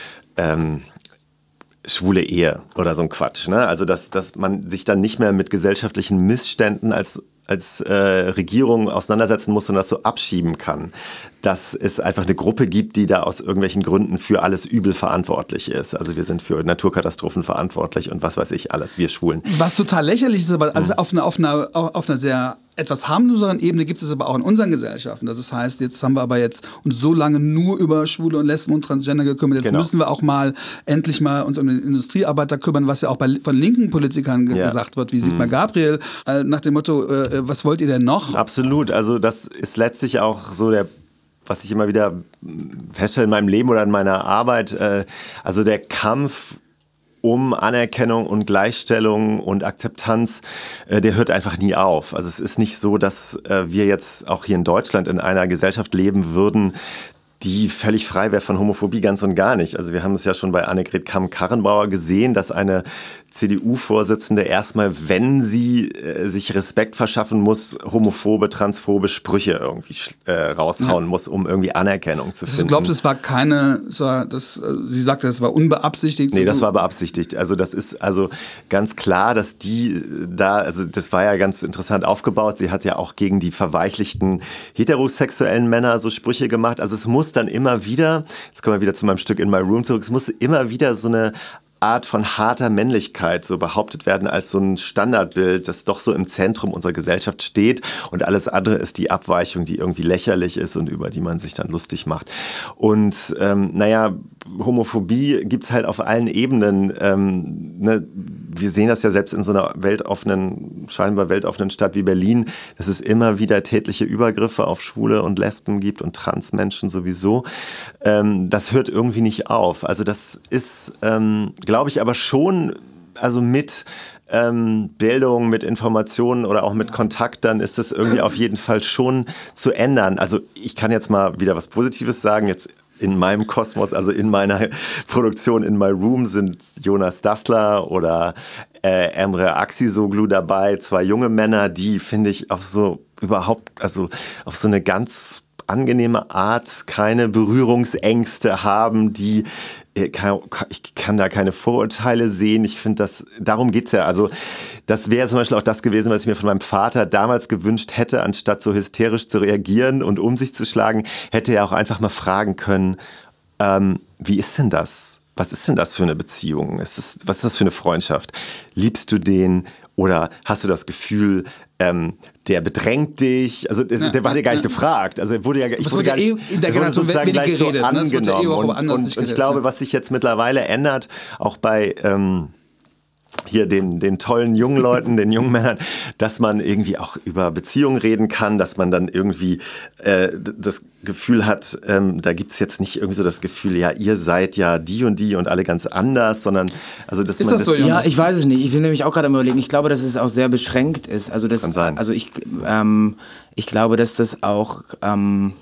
schwule Ehe oder so ein Quatsch. Ne? Also dass man sich dann nicht mehr mit gesellschaftlichen Missständen als Regierung auseinandersetzen muss und das so abschieben kann, dass es einfach eine Gruppe gibt, die da aus irgendwelchen Gründen für alles Übel verantwortlich ist. Also wir sind für Naturkatastrophen verantwortlich und was weiß ich alles, wir Schwulen. Was total lächerlich ist, aber also auf einer sehr etwas harmloseren Ebene gibt es aber auch in unseren Gesellschaften. Das heißt, jetzt haben wir aber uns so lange nur über Schwule und Lesben und Transgender gekümmert. Jetzt müssen wir auch endlich mal uns um den Industriearbeiter kümmern, was ja auch von linken Politikern gesagt wird, wie Sigmar Gabriel, nach dem Motto, was wollt ihr denn noch? Absolut, also das ist letztlich auch so was ich immer wieder feststelle in meinem Leben oder in meiner Arbeit, also der Kampf um Anerkennung und Gleichstellung und Akzeptanz, der hört einfach nie auf. Also es ist nicht so, dass wir jetzt auch hier in Deutschland in einer Gesellschaft leben würden, die völlig frei wäre von Homophobie, ganz und gar nicht. Also wir haben es ja schon bei Annegret Kramp-Karrenbauer gesehen, dass eine CDU-Vorsitzende erstmal, wenn sie sich Respekt verschaffen muss, homophobe, transphobe Sprüche irgendwie raushauen muss, um irgendwie Anerkennung zu finden. Du glaubst, es war sie sagte, es war unbeabsichtigt? Nee, das war beabsichtigt. Also das ist also ganz klar, dass das war ja ganz interessant aufgebaut. Sie hat ja auch gegen die verweichlichten heterosexuellen Männer so Sprüche gemacht. Also es muss dann immer wieder, jetzt kommen wir wieder zu meinem Stück In My Room zurück, es muss immer wieder so eine Art von harter Männlichkeit so behauptet werden als so ein Standardbild, das doch so im Zentrum unserer Gesellschaft steht und alles andere ist die Abweichung, die irgendwie lächerlich ist und über die man sich dann lustig macht. Und Homophobie gibt's halt auf allen Ebenen. Wir sehen das ja selbst in so einer scheinbar weltoffenen Stadt wie Berlin, dass es immer wieder tätliche Übergriffe auf Schwule und Lesben gibt und Transmenschen sowieso. Das hört irgendwie nicht auf. Also das ist, glaube ich, aber schon, also mit Bildung, mit Informationen oder auch mit Kontakt, dann ist das irgendwie auf jeden Fall schon zu ändern. Also ich kann jetzt mal wieder was Positives sagen, jetzt in meinem Kosmos, also in meiner Produktion In My Room sind Jonas Dassler oder Emre Akşenersoğlu dabei, 2 junge Männer, die, finde ich, auf so eine ganz angenehme Art keine Berührungsängste haben, ich kann da keine Vorurteile sehen. Ich finde, darum geht's ja. Also das wäre zum Beispiel auch das gewesen, was ich mir von meinem Vater damals gewünscht hätte, anstatt so hysterisch zu reagieren und um sich zu schlagen, hätte er auch einfach mal fragen können, wie ist denn das? Was ist denn das für eine Beziehung? Was ist das für eine Freundschaft? Liebst du den oder hast du das Gefühl, der bedrängt dich? Also der war ja gar nicht gefragt. Also ich wurde sozusagen gleich so angenommen. Und ich glaube, was sich jetzt mittlerweile ändert, auch bei hier den tollen jungen Leuten, den jungen Männern, dass man irgendwie auch über Beziehungen reden kann, dass man dann irgendwie das Gefühl hat, da gibt's jetzt nicht irgendwie so das Gefühl, ja, ihr seid ja die und alle ganz anders, sondern also dass ist man das so, ja, ich weiß es nicht. Ich will nämlich auch gerade am Überlegen. Ich glaube, dass es auch sehr beschränkt ist. Also das, kann sein. Also ich glaube, dass das auch ein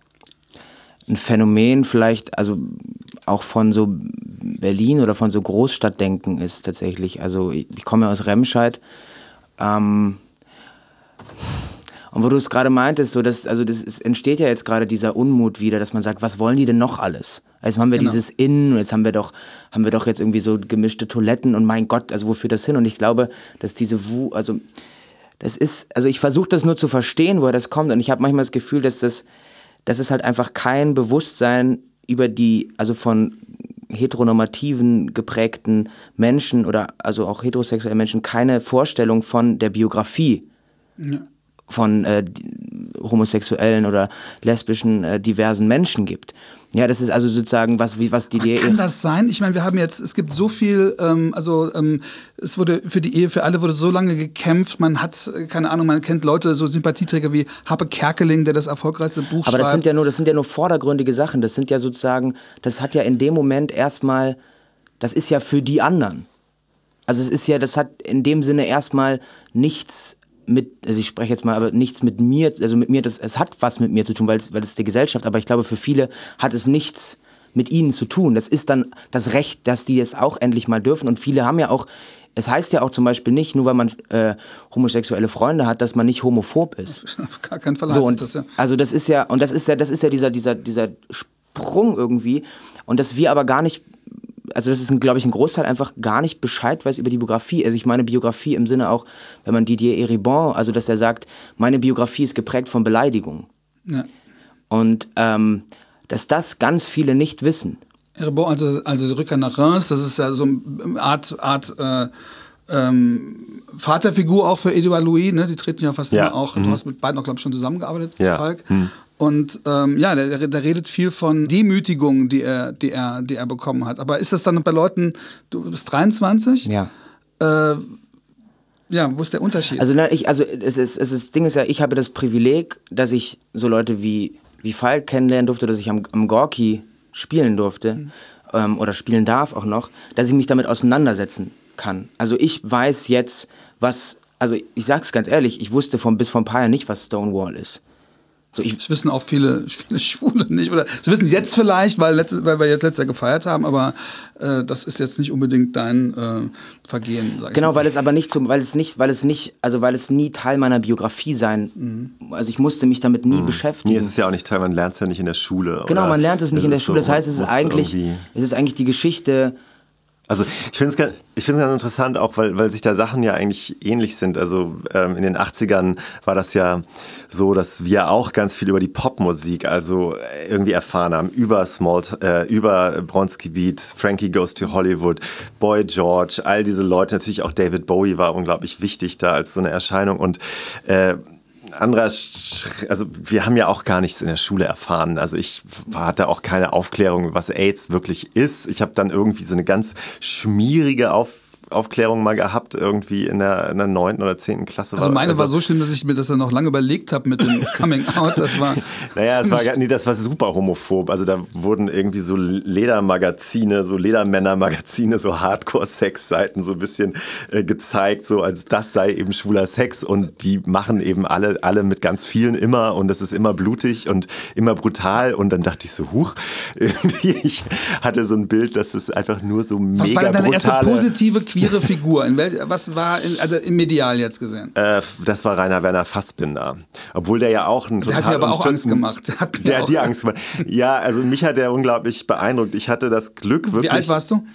Phänomen vielleicht, also auch von so Berlin oder von so Großstadtdenken ist tatsächlich. Also ich komme ja aus Remscheid. Und wo du es gerade meintest, so entsteht ja jetzt gerade dieser Unmut wieder, dass man sagt, was wollen die denn noch alles? Also haben wir dieses Innen, jetzt haben wir doch jetzt irgendwie so gemischte Toiletten und mein Gott, also wofür das hin? Und ich glaube, dass diese Wut, also ich versuche das nur zu verstehen, woher das kommt und ich habe manchmal das Gefühl, dass es halt einfach kein Bewusstsein über also von heteronormativen geprägten Menschen oder also auch heterosexuellen Menschen keine Vorstellung von der Biografie von homosexuellen oder lesbischen diversen Menschen gibt. Ja, das ist also sozusagen was die Idee. Kann das sein? Ich meine, es gibt so viel, es wurde für die Ehe für alle wurde so lange gekämpft. Man hat, keine Ahnung, man kennt Leute, so Sympathieträger wie Happe Kerkeling, der das erfolgreichste Buch schreibt. Aber das sind ja nur vordergründige Sachen. Das sind ja sozusagen, das hat ja in dem Moment erstmal, das ist ja für die anderen. Also das hat in dem Sinne erstmal nichts also ich spreche jetzt mal, aber nichts mit mir, also mit mir, es hat was mit mir zu tun, weil es die Gesellschaft, aber ich glaube, für viele hat es nichts mit ihnen zu tun. Das ist dann das Recht, dass die es auch endlich mal dürfen. Und viele haben ja auch, es heißt ja auch zum Beispiel nicht, nur weil man homosexuelle Freunde hat, dass man nicht homophob ist. Auf gar keinen Fall So, heißt und das ja. also das ist ja dieser Sprung irgendwie. Und dass wir aber gar nicht, also das ist, glaube ich, ein Großteil einfach gar nicht Bescheid weiß über die Biografie. Also ich meine Biografie im Sinne auch, wenn man Didier Eribon, also dass er sagt, meine Biografie ist geprägt von Beleidigungen. Ja. Und dass das ganz viele nicht wissen. Eribon, also die Rückkehr nach Reims, das ist ja so eine Art Vaterfigur auch für Edouard Louis, ne? Die treten ja fast immer auch, du hast mit beiden auch, glaube ich, schon zusammengearbeitet, Falk. Und der redet viel von Demütigung, die er bekommen hat. Aber ist das dann bei Leuten, du bist 23? Ja. Wo ist der Unterschied? Das Ding ist ja, ich habe das Privileg, dass ich so Leute wie Falk kennenlernen durfte, dass ich am Gorki spielen durfte oder spielen darf auch noch, dass ich mich damit auseinandersetzen kann. Also ich weiß jetzt, ich sag's ganz ehrlich, ich wusste bis vor ein paar Jahren nicht, was Stonewall ist. So, das wissen auch viele Schwule nicht. Oder sie wissen es jetzt vielleicht, weil wir jetzt letztes Jahr gefeiert haben, aber das ist jetzt nicht unbedingt dein Vergehen, sag ich genau, mal. Weil es nie Teil meiner Biografie sein. Also ich musste mich damit nie beschäftigen. Nee, es ist ja auch nicht Teil, man lernt es ja nicht in der Schule. Genau, man lernt es nicht in der Schule. Das heißt, es ist eigentlich die Geschichte. Also ich finde es ganz interessant, auch weil sich da Sachen ja eigentlich ähnlich sind. Also in den 80ern war das ja so, dass wir auch ganz viel über die Popmusik also irgendwie erfahren haben. Über Bronski Beat, Frankie Goes to Hollywood, Boy George, all diese Leute. Natürlich auch David Bowie war unglaublich wichtig da als so eine Erscheinung. Und wir haben ja auch gar nichts in der Schule erfahren. Also ich hatte auch keine Aufklärung, was AIDS wirklich ist. Ich habe dann irgendwie so eine ganz schmierige Aufklärung mal gehabt, irgendwie in der 9. oder 10. Klasse. Also meine war so schlimm, dass ich mir das dann noch lange überlegt habe mit dem Coming Out. Das war das war super homophob. Also da wurden irgendwie so Ledermagazine, so Ledermännermagazine, so Hardcore-Sex-Seiten so ein bisschen gezeigt, so als das sei eben schwuler Sex und die machen eben alle mit ganz vielen immer und das ist immer blutig und immer brutal und dann dachte ich so, ich hatte so ein Bild, dass es einfach nur so mega brutal. Was war denn deine erste positive queere Figur? Was war im Medial jetzt gesehen? Das war Rainer Werner Fassbinder. Obwohl der ja auch ein total... Der hat mir aber auch Angst gemacht. Der hat dir Angst gemacht. Ja, also mich hat der unglaublich beeindruckt. Ich hatte das Glück wirklich... Wie alt warst du?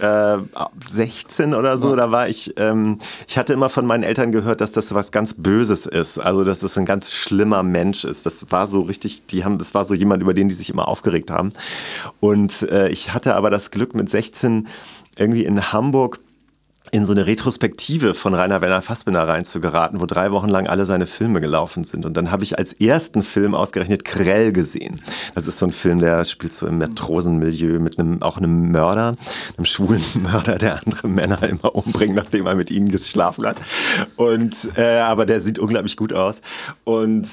16 oder so. Da war ich... ich hatte immer von meinen Eltern gehört, dass das was ganz Böses ist. Also, dass das ein ganz schlimmer Mensch ist. Das war so richtig... Das war so jemand, über den die sich immer aufgeregt haben. Und ich hatte aber das Glück, mit 16 irgendwie in Hamburg in so eine Retrospektive von Rainer Werner Fassbinder reinzugeraten, wo 3 Wochen lang alle seine Filme gelaufen sind. Und dann habe ich als ersten Film ausgerechnet Krell gesehen. Das ist so ein Film, der spielt so im Matrosenmilieu mit einem Mörder, einem schwulen Mörder, der andere Männer immer umbringt, nachdem er mit ihnen geschlafen hat. Und aber der sieht unglaublich gut aus. Und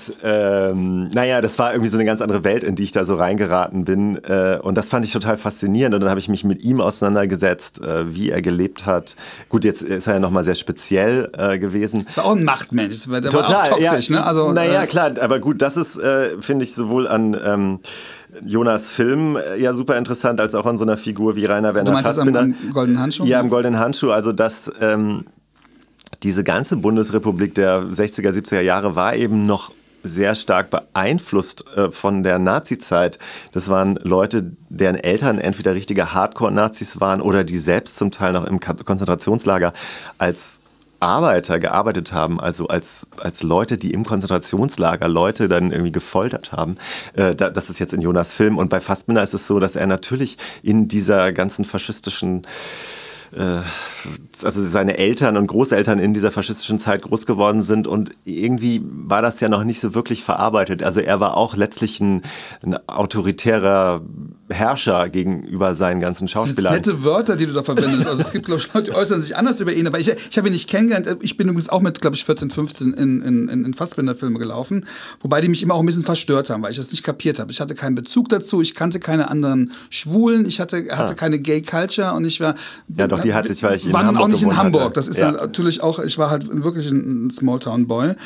das war irgendwie so eine ganz andere Welt, in die ich da so reingeraten bin. Und das fand ich total faszinierend. Und dann habe ich mich mit ihm auseinandergesetzt, wie er gelebt hat. Gut, jetzt ist er ja nochmal sehr speziell gewesen. Das war auch ein Machtmensch, der total, war auch toxisch, ja, ne? Also, klar, aber gut, das ist, finde ich, sowohl an Jonas Film ja super interessant, als auch an so einer Figur wie Rainer Werner Fassbinder. Am Goldenen Handschuh? Ja, am Goldenen Handschuh, also dass diese ganze Bundesrepublik der 60er, 70er Jahre war eben noch sehr stark beeinflusst von der Nazi-Zeit. Das waren Leute, deren Eltern entweder richtige Hardcore-Nazis waren oder die selbst zum Teil noch im Konzentrationslager als Arbeiter gearbeitet haben, also als Leute, die im Konzentrationslager Leute dann irgendwie gefoltert haben. Das ist jetzt in Jonas Film. Und bei Fassbinder ist es so, dass er natürlich in dieser ganzen faschistischen also seine Eltern und Großeltern in dieser faschistischen Zeit groß geworden sind und irgendwie war das ja noch nicht so wirklich verarbeitet. Also er war auch letztlich ein autoritärer Herrscher gegenüber seinen ganzen Schauspielern. Das sind nette Wörter, die du da verwendest. Also es gibt, glaube ich, Leute, die äußern sich anders über ihn, aber ich habe ihn nicht kennengelernt. Ich bin übrigens auch mit, glaube ich, 14, 15 in Fassbinder-Filme gelaufen, wobei die mich immer auch ein bisschen verstört haben, weil ich das nicht kapiert habe. Ich hatte keinen Bezug dazu, ich kannte keine anderen Schwulen, ich hatte keine Gay-Culture und ich war... Ja, doch, die hatte ich, weil ich in Hamburg Hamburg auch nicht in Hamburg. Hatte. Das ist dann natürlich auch, ich war halt wirklich ein Smalltown-Boy.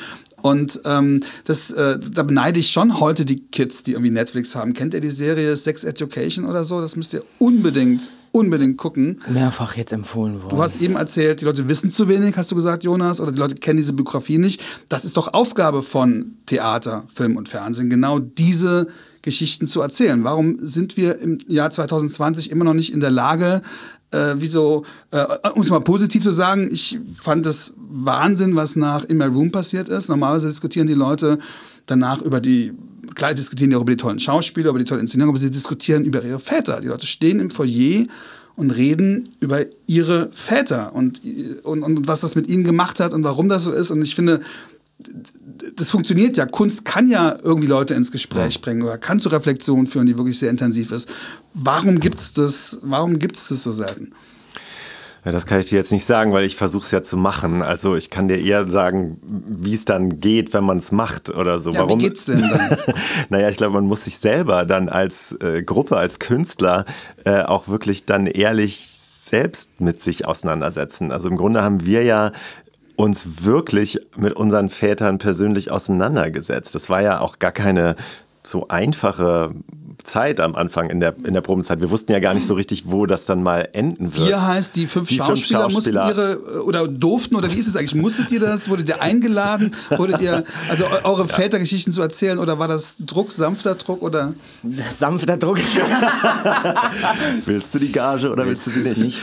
Und da beneide ich schon heute die Kids, die irgendwie Netflix haben. Kennt ihr die Serie Sex Education oder so? Das müsst ihr unbedingt gucken. Mehrfach jetzt empfohlen worden. Du hast eben erzählt, die Leute wissen zu wenig, hast du gesagt, Jonas, oder die Leute kennen diese Biografie nicht. Das ist doch Aufgabe von Theater, Film und Fernsehen, genau diese Geschichten zu erzählen. Warum sind wir im Jahr 2020 immer noch nicht in der Lage, um es mal positiv zu sagen, ich fand es Wahnsinn, was nach In My Room passiert ist. Normalerweise diskutieren die Leute danach klar diskutieren die auch über die tollen Schauspieler, über die tolle Inszenierung, aber sie diskutieren über ihre Väter. Die Leute stehen im Foyer und reden über ihre Väter und was das mit ihnen gemacht hat und warum das so ist. Und ich finde, das funktioniert ja. Kunst kann ja irgendwie Leute ins Gespräch bringen oder kann zu Reflexionen führen, die wirklich sehr intensiv ist. Warum gibt's das so selten? Ja, das kann ich dir jetzt nicht sagen, weil ich versuche es ja zu machen. Also ich kann dir eher sagen, wie es dann geht, wenn man es macht oder so. Ja, warum? Wie geht's denn dann? Naja, ich glaube, man muss sich selber dann als Gruppe, als Künstler auch wirklich dann ehrlich selbst mit sich auseinandersetzen. Also im Grunde haben wir ja uns wirklich mit unseren Vätern persönlich auseinandergesetzt. Das war ja auch gar keine so einfache Zeit am Anfang in der Probenzeit. Wir wussten ja gar nicht so richtig, wo das dann mal enden wird. Wir heißt, die fünf Schauspieler mussten durften, oder wie ist es eigentlich? Musstet ihr das? Wurdet ihr eingeladen? Wurdet ihr, also eure Vätergeschichten zu erzählen, oder war das Druck, sanfter Druck, oder? Sanfter Druck. Willst du die Gage oder willst du sie nicht?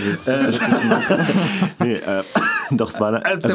Doch, es war...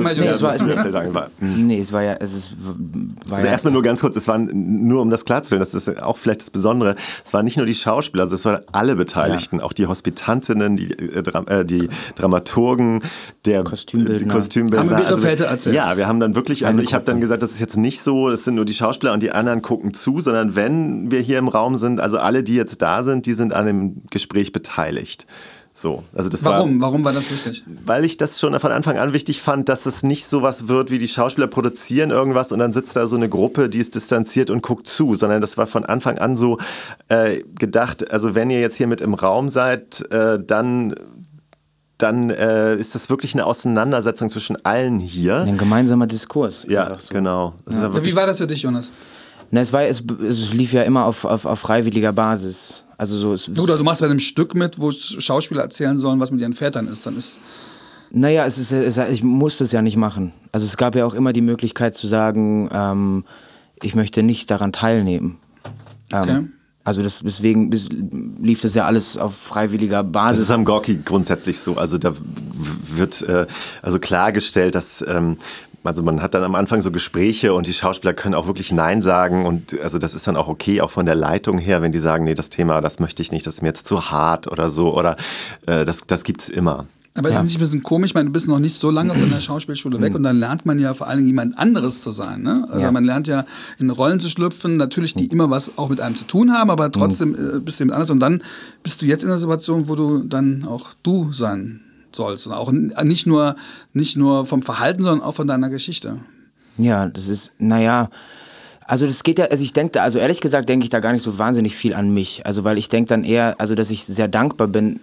Also erstmal nur ganz kurz, es war nur, um das klarzustellen, das ist auch vielleicht das Besondere, es waren nicht nur die Schauspieler, also es waren alle Beteiligten, auch die Hospitantinnen, die Dramaturgen, die Kostümbildner. Haben wir ihre Väter erzählt? Ja, wir haben dann wirklich, also ich habe dann gesagt, das ist jetzt nicht so, es sind nur die Schauspieler und die anderen gucken zu, sondern wenn wir hier im Raum sind, also alle, die jetzt da sind, die sind an dem Gespräch beteiligt. So, also das Warum war das wichtig? Weil ich das schon von Anfang an wichtig fand, dass es nicht so was wird, wie die Schauspieler produzieren irgendwas und dann sitzt da so eine Gruppe, die ist distanziert und guckt zu, sondern das war von Anfang an so gedacht, also wenn ihr jetzt hier mit im Raum seid, dann ist das wirklich eine Auseinandersetzung zwischen allen hier. Ein gemeinsamer Diskurs. Ja, so. Genau. Ja. Wie war das für dich, Jonas? Na, es lief ja immer auf freiwilliger Basis. Also oder du machst bei einem Stück mit, wo Schauspieler erzählen sollen, was mit ihren Vätern ist. Dann ist... Naja, ich musste es ja nicht machen. Also es gab ja auch immer die Möglichkeit zu sagen, ich möchte nicht daran teilnehmen. Okay. Also deswegen lief das ja alles auf freiwilliger Basis. Das ist am Gorki grundsätzlich so. Also da wird klargestellt, dass also man hat dann am Anfang so Gespräche und die Schauspieler können auch wirklich Nein sagen und also das ist dann auch okay, auch von der Leitung her, wenn die sagen, nee, das Thema, das möchte ich nicht, das ist mir jetzt zu hart oder so oder das gibt's immer. Aber ist es nicht ein bisschen komisch? Ich meine, du bist noch nicht so lange von der Schauspielschule weg und dann lernt man ja vor allen Dingen jemand anderes zu sein. Ne? Also man lernt ja in Rollen zu schlüpfen, natürlich die immer was auch mit einem zu tun haben, aber trotzdem bist du jemand anderes und dann bist du jetzt in einer Situation, wo du dann auch du sein sollst und auch nicht nur vom Verhalten, sondern auch von deiner Geschichte. Ja, das ist, also das geht ja, also ich denke, also ehrlich gesagt denke ich da gar nicht so wahnsinnig viel an mich, also weil ich denke dann eher, also dass ich sehr dankbar bin,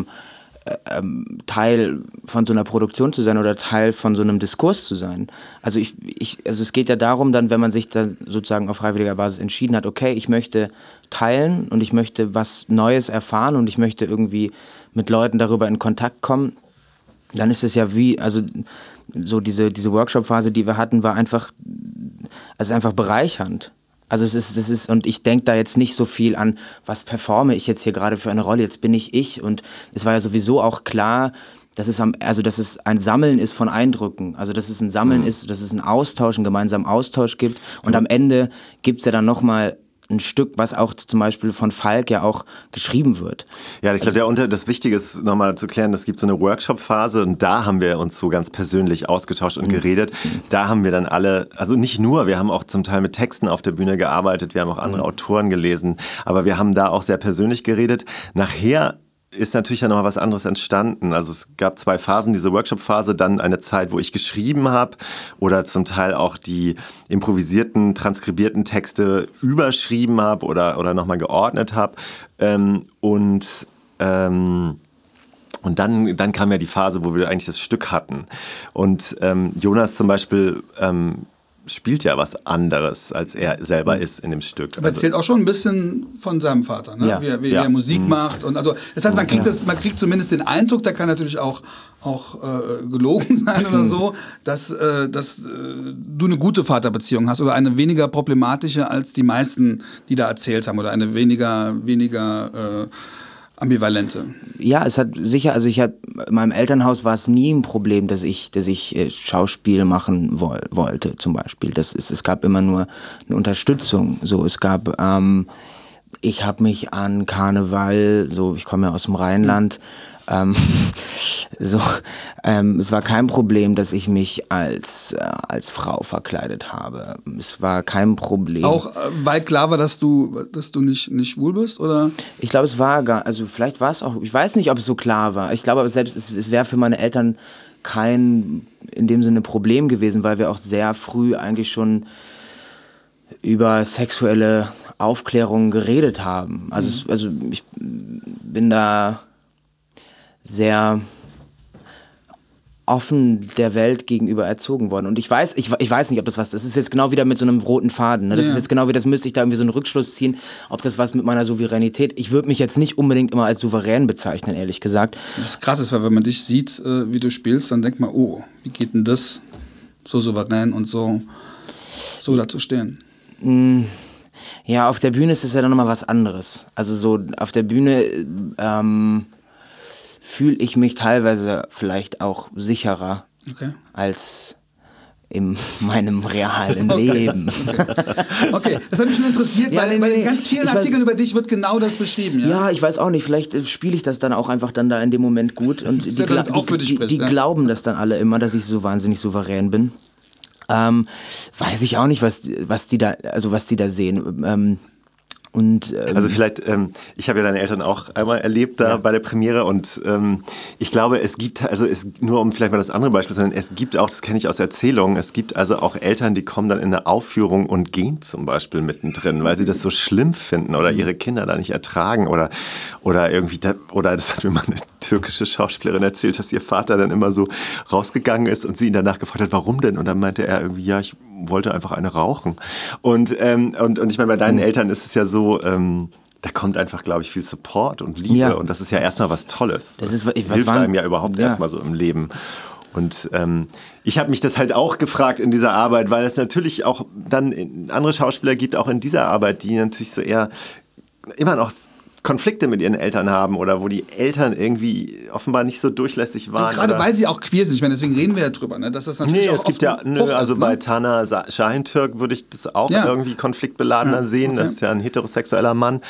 Teil von so einer Produktion zu sein oder Teil von so einem Diskurs zu sein. Also also es geht ja darum dann, wenn man sich dann sozusagen auf freiwilliger Basis entschieden hat, okay, ich möchte teilen und ich möchte was Neues erfahren und ich möchte irgendwie mit Leuten darüber in Kontakt kommen, dann ist es ja also so diese Workshop-Phase, die wir hatten, war einfach bereichernd. Also das ist, und ich denke da jetzt nicht so viel an, was performe ich jetzt hier gerade für eine Rolle, jetzt bin ich und es war ja sowieso auch klar, dass es ein Sammeln ist von Eindrücken, also dass es ein Sammeln ist, dass es einen Austausch, einen gemeinsamen Austausch gibt und am Ende gibt's ja dann nochmal ein Stück, was auch zum Beispiel von Falk ja auch geschrieben wird. Ja, ich glaube, das Wichtige ist nochmal zu klären, es gibt so eine Workshop-Phase und da haben wir uns so ganz persönlich ausgetauscht und geredet. Da haben wir dann alle, also nicht nur, wir haben auch zum Teil mit Texten auf der Bühne gearbeitet, wir haben auch andere Autoren gelesen, aber wir haben da auch sehr persönlich geredet. Nachher ist natürlich ja noch mal was anderes entstanden. Also es gab 2 Phasen, diese Workshop-Phase, dann eine Zeit, wo ich geschrieben habe oder zum Teil auch die improvisierten, transkribierten Texte überschrieben habe oder nochmal geordnet habe. Und dann kam ja die Phase, wo wir eigentlich das Stück hatten. Und Jonas zum Beispiel spielt ja was anderes, als er selber ist in dem Stück. Aber erzählt auch schon ein bisschen von seinem Vater, ne? Ja. Wie er Musik macht. Und also, das heißt, man kriegt zumindest den Eindruck, der kann natürlich auch gelogen sein oder so, dass du eine gute Vaterbeziehung hast oder eine weniger problematische als die meisten, die da erzählt haben, oder eine weniger ambivalente. Ja, es hat sicher, also in meinem Elternhaus war es nie ein Problem, dass ich Schauspiel machen wollte, zum Beispiel. Es gab immer nur eine Unterstützung. So, es gab, ich habe mich an Karneval, so, ich komme ja aus dem Rheinland, es war kein Problem, dass ich mich als Frau verkleidet habe. Es war kein Problem. Auch weil klar war, dass du nicht schwul bist, oder? Ich glaube, es war vielleicht war es auch, ich weiß nicht, ob es so klar war. Ich glaube aber selbst, es wäre für meine Eltern kein, in dem Sinne, Problem gewesen, weil wir auch sehr früh eigentlich schon über sexuelle Aufklärung geredet haben. Also ich bin da sehr offen der Welt gegenüber erzogen worden. Und ich weiß nicht, ob das ist jetzt genau wieder mit so einem roten Faden. Ne? Das ist jetzt genau wie, das müsste ich da irgendwie so einen Rückschluss ziehen, ob das was mit meiner Souveränität. Ich würde mich jetzt nicht unbedingt immer als souverän bezeichnen, ehrlich gesagt. Das krass ist, weil wenn man dich sieht, wie du spielst, dann denkt man, oh, wie geht denn das, so souverän und so dazu stehen? Ja, auf der Bühne ist es ja dann nochmal was anderes. Also so auf der Bühne fühle ich mich teilweise vielleicht auch sicherer als in meinem realen Leben. Okay, das hat mich schon interessiert, weil in ganz vielen Artikeln über dich wird genau das beschrieben. Ja, ich weiß auch nicht, vielleicht spiele ich das dann auch einfach dann da in dem Moment gut und die glauben das dann alle immer, dass ich so wahnsinnig souverän bin. Weiß ich auch nicht, was die da sehen. Also vielleicht, ich habe ja deine Eltern auch einmal erlebt da bei der Premiere und ich glaube, es gibt, nur um vielleicht mal das andere Beispiel zu nennen, es gibt auch, das kenne ich aus Erzählungen, es gibt also auch Eltern, die kommen dann in eine Aufführung und gehen zum Beispiel mittendrin, weil sie das so schlimm finden oder ihre Kinder da nicht ertragen oder irgendwie, oder das hat mir mal eine türkische Schauspielerin erzählt, dass ihr Vater dann immer so rausgegangen ist und sie ihn danach gefragt hat, warum denn? Und dann meinte er irgendwie, ja, ich wollte einfach eine rauchen. Und ich meine, bei deinen Eltern ist es ja so, da kommt einfach, glaube ich, viel Support und Liebe und das ist ja erstmal was Tolles. Das hilft einem ja überhaupt erstmal so im Leben. Und ich habe mich das halt auch gefragt in dieser Arbeit, weil es natürlich auch dann andere Schauspieler gibt, auch in dieser Arbeit, die natürlich so eher immer noch Konflikte mit ihren Eltern haben oder wo die Eltern irgendwie offenbar nicht so durchlässig waren. Gerade weil sie auch queer sind. Ich meine, deswegen reden wir ja drüber. Ne? Dass das natürlich es gibt bei Tana Şahintürk würde ich das auch irgendwie konfliktbeladener sehen. Das ist ja ein heterosexueller Mann.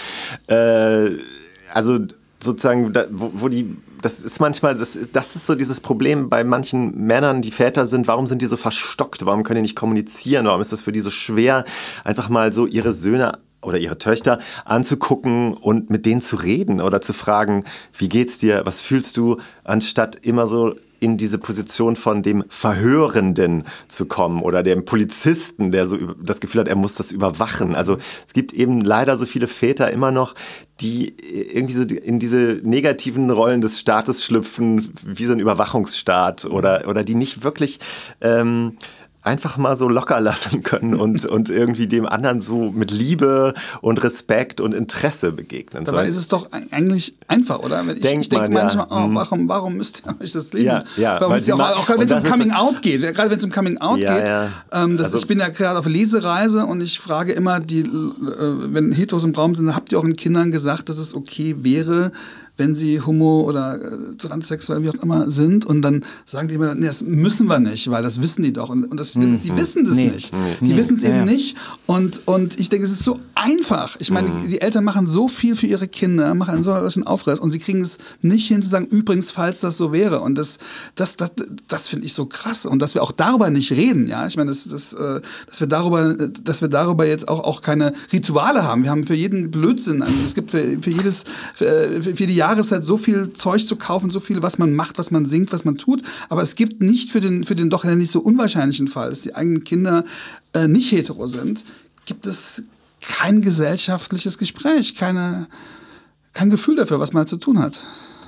Also sozusagen, das ist manchmal, das ist so dieses Problem bei manchen Männern, die Väter sind, warum sind die so verstockt? Warum können die nicht kommunizieren? Warum ist das für die so schwer, einfach mal so ihre Söhne oder ihre Töchter anzugucken und mit denen zu reden oder zu fragen, wie geht's dir, was fühlst du, anstatt immer so in diese Position von dem Verhörenden zu kommen oder dem Polizisten, der so das Gefühl hat, er muss das überwachen. Also es gibt eben leider so viele Väter immer noch, die irgendwie so in diese negativen Rollen des Staates schlüpfen, wie so ein Überwachungsstaat oder die nicht wirklich einfach mal so locker lassen können und irgendwie dem anderen so mit Liebe und Respekt und Interesse begegnen sollen. Dabei ist es doch eigentlich einfach, oder? Ich denke manchmal, warum müsst ihr euch das leben? Ja, auch wenn es um Coming-out geht. Gerade wenn es um Coming-out geht. Ich bin ja gerade auf Lesereise und ich frage immer, wenn Heteros im Raum sind, habt ihr euren Kindern gesagt, dass es okay wäre, wenn sie homo- oder transsexuell, wie auch immer, sind. Und dann sagen die immer, nee, das müssen wir nicht, weil das wissen die doch. Und sie wissen das nicht. Die wissen es eben nicht. Und ich denke, es ist so einfach. Ich meine, die Eltern machen so viel für ihre Kinder, machen einen solchen Aufriss und sie kriegen es nicht hin zu sagen, übrigens, falls das so wäre. Und das finde ich so krass. Und dass wir auch darüber nicht reden, ja. Ich meine, dass wir darüber jetzt auch keine Rituale haben. Wir haben für jeden Blödsinn, es gibt für die Jahreszeit so viel Zeug zu kaufen, so viel, was man macht, was man singt, was man tut. Aber es gibt nicht für den doch nicht so unwahrscheinlichen Fall, dass die eigenen Kinder nicht hetero sind, gibt es kein gesellschaftliches Gespräch, kein Gefühl dafür, was man zu tun hat.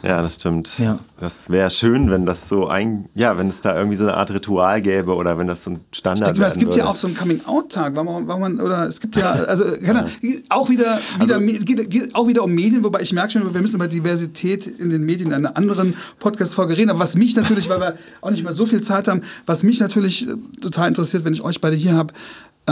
Ja, das stimmt. Ja. Das wäre schön, wenn das so wenn es da irgendwie so eine Art Ritual gäbe oder wenn das so ein Standard Ich denke mal, es gibt würde. ja auch so einen Coming-out-Tag, oder es gibt ja, also auch wieder geht auch wieder um Medien, wobei ich merke schon, wir müssen über Diversität in den Medien in einer anderen Podcast-Folge reden, aber was mich natürlich, weil wir auch nicht mehr so viel Zeit haben, was mich natürlich total interessiert, wenn ich euch beide hier habe,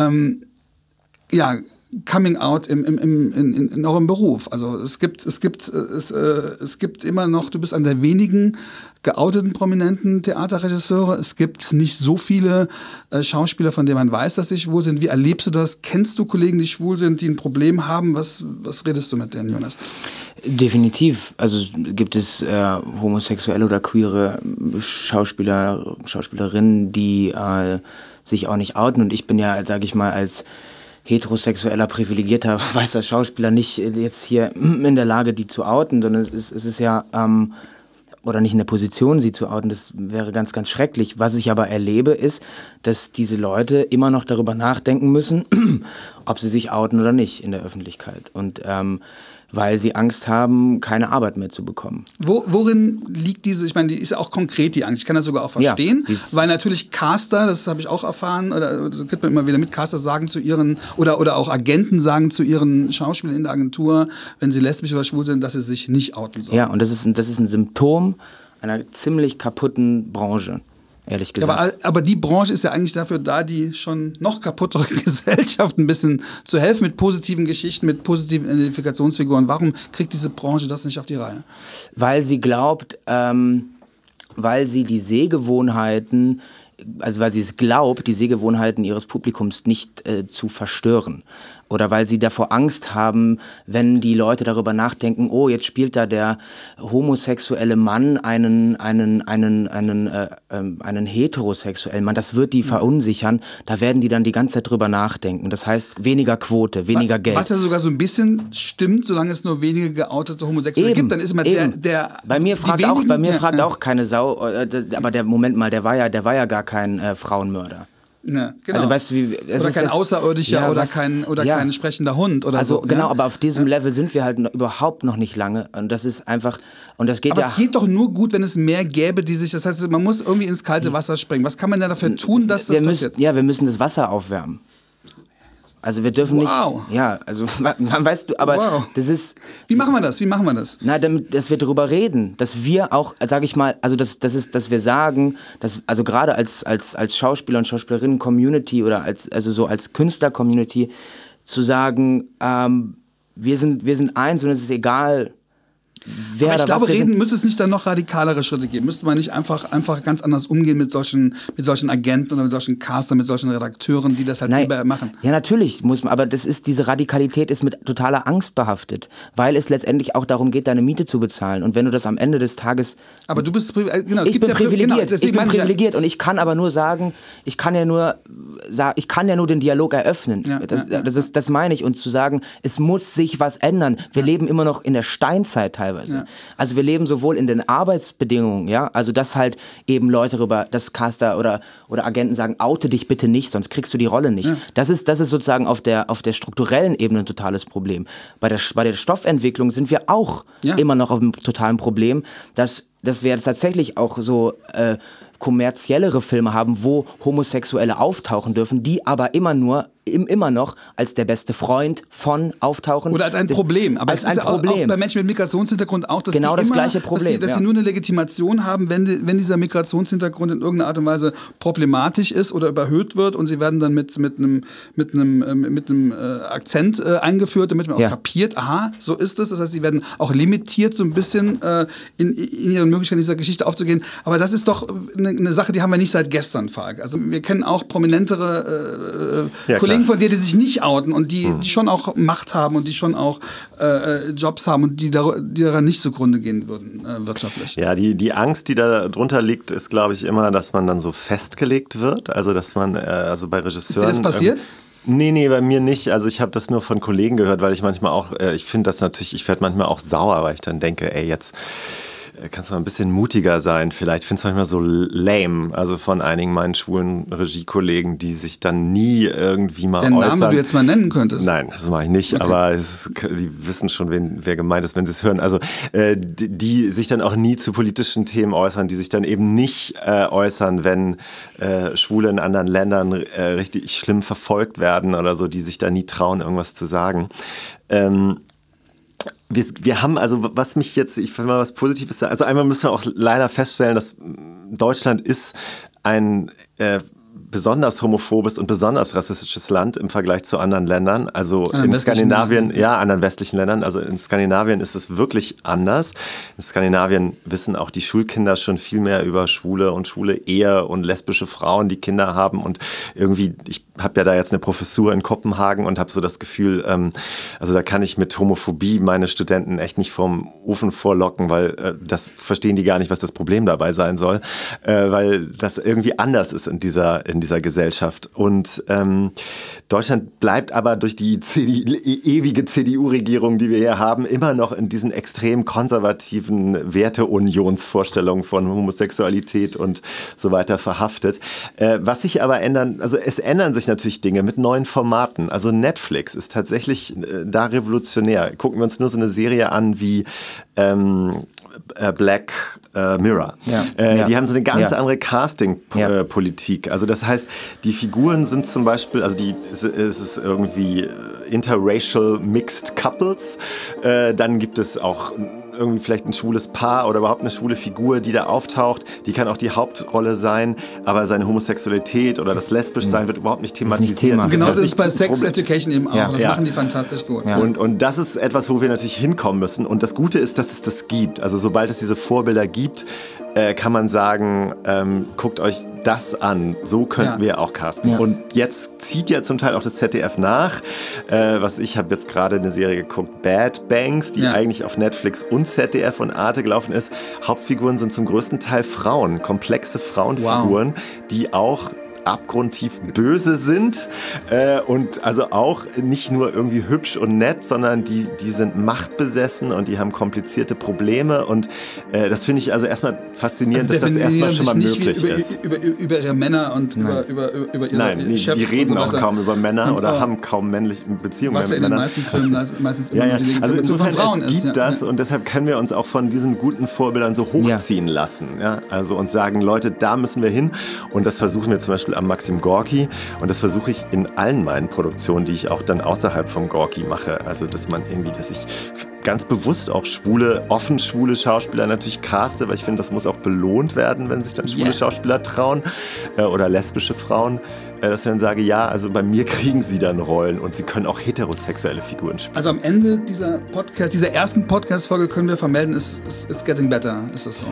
Coming out in eurem Beruf. Also es gibt immer noch, du bist einer der wenigen geouteten prominenten Theaterregisseure. Es gibt nicht so viele Schauspieler, von denen man weiß, dass sie schwul sind. Wie erlebst du das? Kennst du Kollegen, die schwul sind, die ein Problem haben? Was redest du mit denen, Jonas? Definitiv. Also gibt es homosexuelle oder queere Schauspieler, Schauspielerinnen, die sich auch nicht outen. Und ich bin ja, sage ich mal, als heterosexueller, privilegierter, weißer Schauspieler nicht jetzt hier in der Lage, die zu outen, sondern es ist ja, oder nicht in der Position, sie zu outen, das wäre ganz, ganz schrecklich. Was ich aber erlebe, ist, dass diese Leute immer noch darüber nachdenken müssen, ob sie sich outen oder nicht in der Öffentlichkeit. Und weil sie Angst haben, keine Arbeit mehr zu bekommen. Worin liegt diese, ich meine, die ist ja auch konkret, die Angst, ich kann das sogar auch verstehen, weil natürlich Caster, das habe ich auch erfahren, oder das kriegt man immer wieder mit, Caster sagen zu ihren, oder auch Agenten sagen zu ihren Schauspielern in der Agentur, wenn sie lesbisch oder schwul sind, dass sie sich nicht outen sollen. Ja, und das ist ein Symptom einer ziemlich kaputten Branche. Ehrlich gesagt. Ja, aber die Branche ist ja eigentlich dafür da, die schon noch kaputtere Gesellschaft ein bisschen zu helfen mit positiven Geschichten, mit positiven Identifikationsfiguren. Warum kriegt diese Branche das nicht auf die Reihe? Weil sie glaubt, weil sie die Sehgewohnheiten, also weil sie es glaubt, die Sehgewohnheiten ihres Publikums nicht zu verstören. Oder weil sie davor Angst haben, wenn die Leute darüber nachdenken, oh, jetzt spielt da der homosexuelle Mann einen heterosexuellen Mann. Das wird die verunsichern. Da werden die dann die ganze Zeit drüber nachdenken. Das heißt, weniger Quote, weniger Geld. Was ja sogar so ein bisschen stimmt, solange es nur wenige geoutete Homosexuelle gibt, dann ist immer der Bei mir fragt auch keine Sau, aber der war ja gar kein Frauenmörder. Ja, genau. Also weißt du, wie, oder kein Außerirdischer oder kein sprechender Hund oder also, so. Genau, ja? Aber auf diesem Level sind wir halt überhaupt noch nicht lange. Und das ist einfach, und das geht aber ja... es geht doch nur gut, wenn es mehr gäbe, die sich, das heißt, man muss irgendwie ins kalte Wasser springen. Was kann man denn dafür tun, dass das passiert? Wir müssen das Wasser aufwärmen. Also wir dürfen nicht... Ja, also weißt du, aber das ist... Wie machen wir das? Na, dass wir darüber reden, dass wir auch, sage ich mal, also dass wir sagen, dass, also gerade als Schauspieler und Schauspielerinnen-Community oder als Künstler-Community zu sagen, wir sind eins und es ist egal, wer aber ich da glaube, was müsste es nicht dann noch radikalere Schritte geben? Müsste man nicht einfach ganz anders umgehen mit solchen Agenten oder mit solchen Castern, mit solchen Redakteuren, die das halt lieber machen? Ja, natürlich muss man, aber diese Radikalität ist mit totaler Angst behaftet, weil es letztendlich auch darum geht, deine Miete zu bezahlen. Und wenn du das am Ende des Tages... Aber du bist ich bin privilegiert und ich kann aber nur sagen, ich kann ja nur den Dialog eröffnen. Ja, das meine ich. Und zu sagen, es muss sich was ändern. Wir leben immer noch in der Steinzeit teilweise. Ja. Also wir leben sowohl in den Arbeitsbedingungen, ja, also dass halt eben Leute dass Caster oder Agenten sagen, oute dich bitte nicht, sonst kriegst du die Rolle nicht. Ja. Das ist sozusagen auf der strukturellen Ebene ein totales Problem. Bei der Stoffentwicklung sind wir auch immer noch auf einem totalen Problem, dass wir tatsächlich auch so kommerziellere Filme haben, wo Homosexuelle auftauchen dürfen, die aber immer noch als der beste Freund von auftauchen. Oder als ein Problem. Aber als ein Problem. Auch bei Menschen mit Migrationshintergrund auch, dass genau die das gleiche Problem. Dass sie nur eine Legitimation haben, wenn dieser Migrationshintergrund in irgendeiner Art und Weise problematisch ist oder überhöht wird und sie werden dann mit einem Akzent eingeführt, damit man auch kapiert, aha, so ist es. Das heißt, sie werden auch limitiert so ein bisschen in ihren Möglichkeiten dieser Geschichte aufzugehen. Aber das ist doch eine Sache, die haben wir nicht seit gestern, Falk. Also wir kennen auch prominentere Kollegen von dir, die sich nicht outen und die schon auch Macht haben und die schon auch Jobs haben und die daran nicht zugrunde gehen würden, wirtschaftlich. Ja, die Angst, die da drunter liegt, ist, glaube ich, immer, dass man dann so festgelegt wird. Also, dass man, also bei Regisseuren... Ist dir das passiert? Nee, bei mir nicht. Also ich habe das nur von Kollegen gehört, weil ich manchmal auch, ich finde das natürlich, ich werde manchmal auch sauer, weil ich dann denke, ey, jetzt kannst du mal ein bisschen mutiger sein. Vielleicht findest du manchmal so lame, also von einigen meinen schwulen Regiekollegen, die sich dann nie irgendwie mal äußern. Den Namen, den du jetzt mal nennen könntest. Nein, das mache ich nicht, okay. Aber die wissen schon, wer gemeint ist, wenn sie es hören. Also die sich dann auch nie zu politischen Themen äußern, die sich dann eben nicht äußern, wenn Schwule in anderen Ländern richtig schlimm verfolgt werden oder so, die sich da nie trauen, irgendwas zu sagen. Wir haben, also was mich jetzt, ich will mal was Positives sagen, also einmal müssen wir auch leider feststellen, dass Deutschland ist ein besonders homophobes und besonders rassistisches Land im Vergleich zu anderen Ländern. Also in Skandinavien, anderen westlichen Ländern, also in Skandinavien ist es wirklich anders. In Skandinavien wissen auch die Schulkinder schon viel mehr über schwule Ehe und lesbische Frauen, die Kinder haben. Und irgendwie, ich habe ja da jetzt eine Professur in Kopenhagen und habe so das Gefühl, also da kann ich mit Homophobie meine Studenten echt nicht vom Ofen vorlocken, weil das verstehen die gar nicht, was das Problem dabei sein soll, weil das irgendwie anders ist in dieser Gesellschaft. Und Deutschland bleibt aber durch die ewige CDU-Regierung, die wir hier haben, immer noch in diesen extrem konservativen Werteunionsvorstellungen von Homosexualität und so weiter verhaftet. Was sich aber es ändern sich natürlich Dinge mit neuen Formaten. Also Netflix ist tatsächlich da revolutionär. Gucken wir uns nur so eine Serie an wie Black Mirror. Die haben so eine ganz andere Casting-Politik. Also das heißt, die Figuren sind zum Beispiel, also es ist irgendwie interracial mixed couples. Dann gibt es auch irgendwie vielleicht ein schwules Paar oder überhaupt eine schwule Figur, die da auftaucht. Die kann auch die Hauptrolle sein, aber seine Homosexualität oder das Lesbischsein wird überhaupt nicht thematisiert. Genau, das ist bei Sex Education eben auch. Das machen die fantastisch gut. Ja. Und das ist etwas, wo wir natürlich hinkommen müssen. Und das Gute ist, dass es das gibt. Also sobald es diese Vorbilder gibt, kann man sagen, guckt euch das an. So könnten wir auch casten. Ja. Und jetzt zieht ja zum Teil auch das ZDF nach. Ich habe jetzt gerade eine Serie geguckt, Bad Banks, die eigentlich auf Netflix und ZDF und Arte gelaufen ist. Hauptfiguren sind zum größten Teil Frauen, komplexe Frauenfiguren, die auch abgrundtief böse sind und also auch nicht nur irgendwie hübsch und nett, sondern die sind machtbesessen und die haben komplizierte Probleme und das finde ich also erstmal faszinierend, dass das erstmal schon mal möglich ist. Über ihre Männer und über ihre Nein, die reden auch kaum über Männer oder haben kaum männliche Beziehungen mit Männern. Was in den meisten Filmen meistens immer die also insofern von Frauen es gibt das und deshalb können wir uns auch von diesen guten Vorbildern so hochziehen lassen. Ja? Also uns sagen, Leute, da müssen wir hin und das versuchen wir zum Beispiel am Maxim Gorki und das versuche ich in allen meinen Produktionen, die ich auch dann außerhalb vom Gorki mache. Also dass ich ganz bewusst auch offen schwule Schauspieler natürlich caste, weil ich finde, das muss auch belohnt werden, wenn sich dann schwule Schauspieler trauen oder lesbische Frauen. Dass ich dann sage, also bei mir kriegen sie dann Rollen und sie können auch heterosexuelle Figuren spielen. Also am Ende dieser ersten Podcast-Folge können wir vermelden, it's getting better. Ist das so?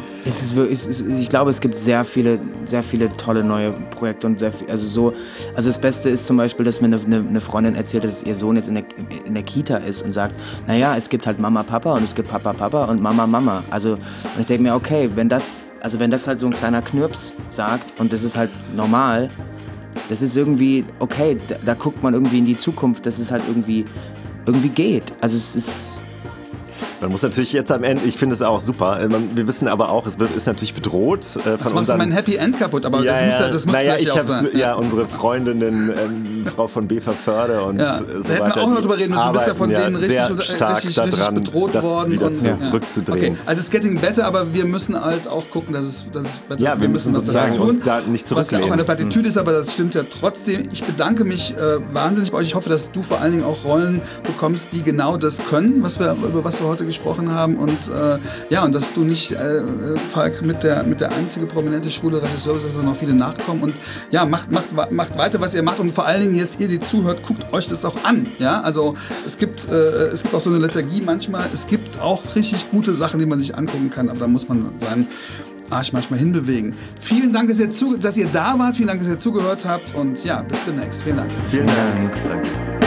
Ich glaube, es gibt sehr viele tolle neue Projekte und also das Beste ist zum Beispiel, dass mir eine Freundin erzählt hat, dass ihr Sohn jetzt in der Kita ist und sagt, es gibt halt Mama, Papa und es gibt Papa, Papa und Mama, Mama. Also ich denke mir, okay, wenn das halt so ein kleiner Knirps sagt und das ist halt normal, das ist irgendwie, okay, da guckt man irgendwie in die Zukunft, dass es halt irgendwie geht. Also es ist... Man muss natürlich jetzt am Ende, ich finde es auch super, wir wissen aber auch, ist natürlich bedroht von das macht mein Happy End kaputt, aber das muss vielleicht auch sein. Unsere Freundinnen, Frau von Beverförde und so weiter. Da hätten wir auch noch drüber reden müssen, du bist ja von denen richtig bedroht worden. Wieder zurückzudrehen. Okay. Also es ist getting better, aber wir müssen halt auch gucken, dass es besser. Ja, wir müssen sozusagen uns da nicht zurücklehnen. Was ja auch eine Plattitüde ist, aber das stimmt ja trotzdem. Ich bedanke mich wahnsinnig bei euch. Ich hoffe, dass du vor allen Dingen auch Rollen bekommst, die genau das können, über was wir heute gesprochen haben und dass du nicht, Falk, mit der einzige prominente schwule Regisseur bist, dass da noch viele nachkommen und macht weiter, was ihr macht und vor allen Dingen jetzt ihr, die zuhört, guckt euch das auch an, also es gibt auch so eine Lethargie manchmal, es gibt auch richtig gute Sachen, die man sich angucken kann, aber da muss man seinen Arsch manchmal hinbewegen. Vielen Dank, dass ihr da wart, vielen Dank, dass ihr zugehört habt und bis demnächst. Vielen Dank. Vielen Dank. Danke.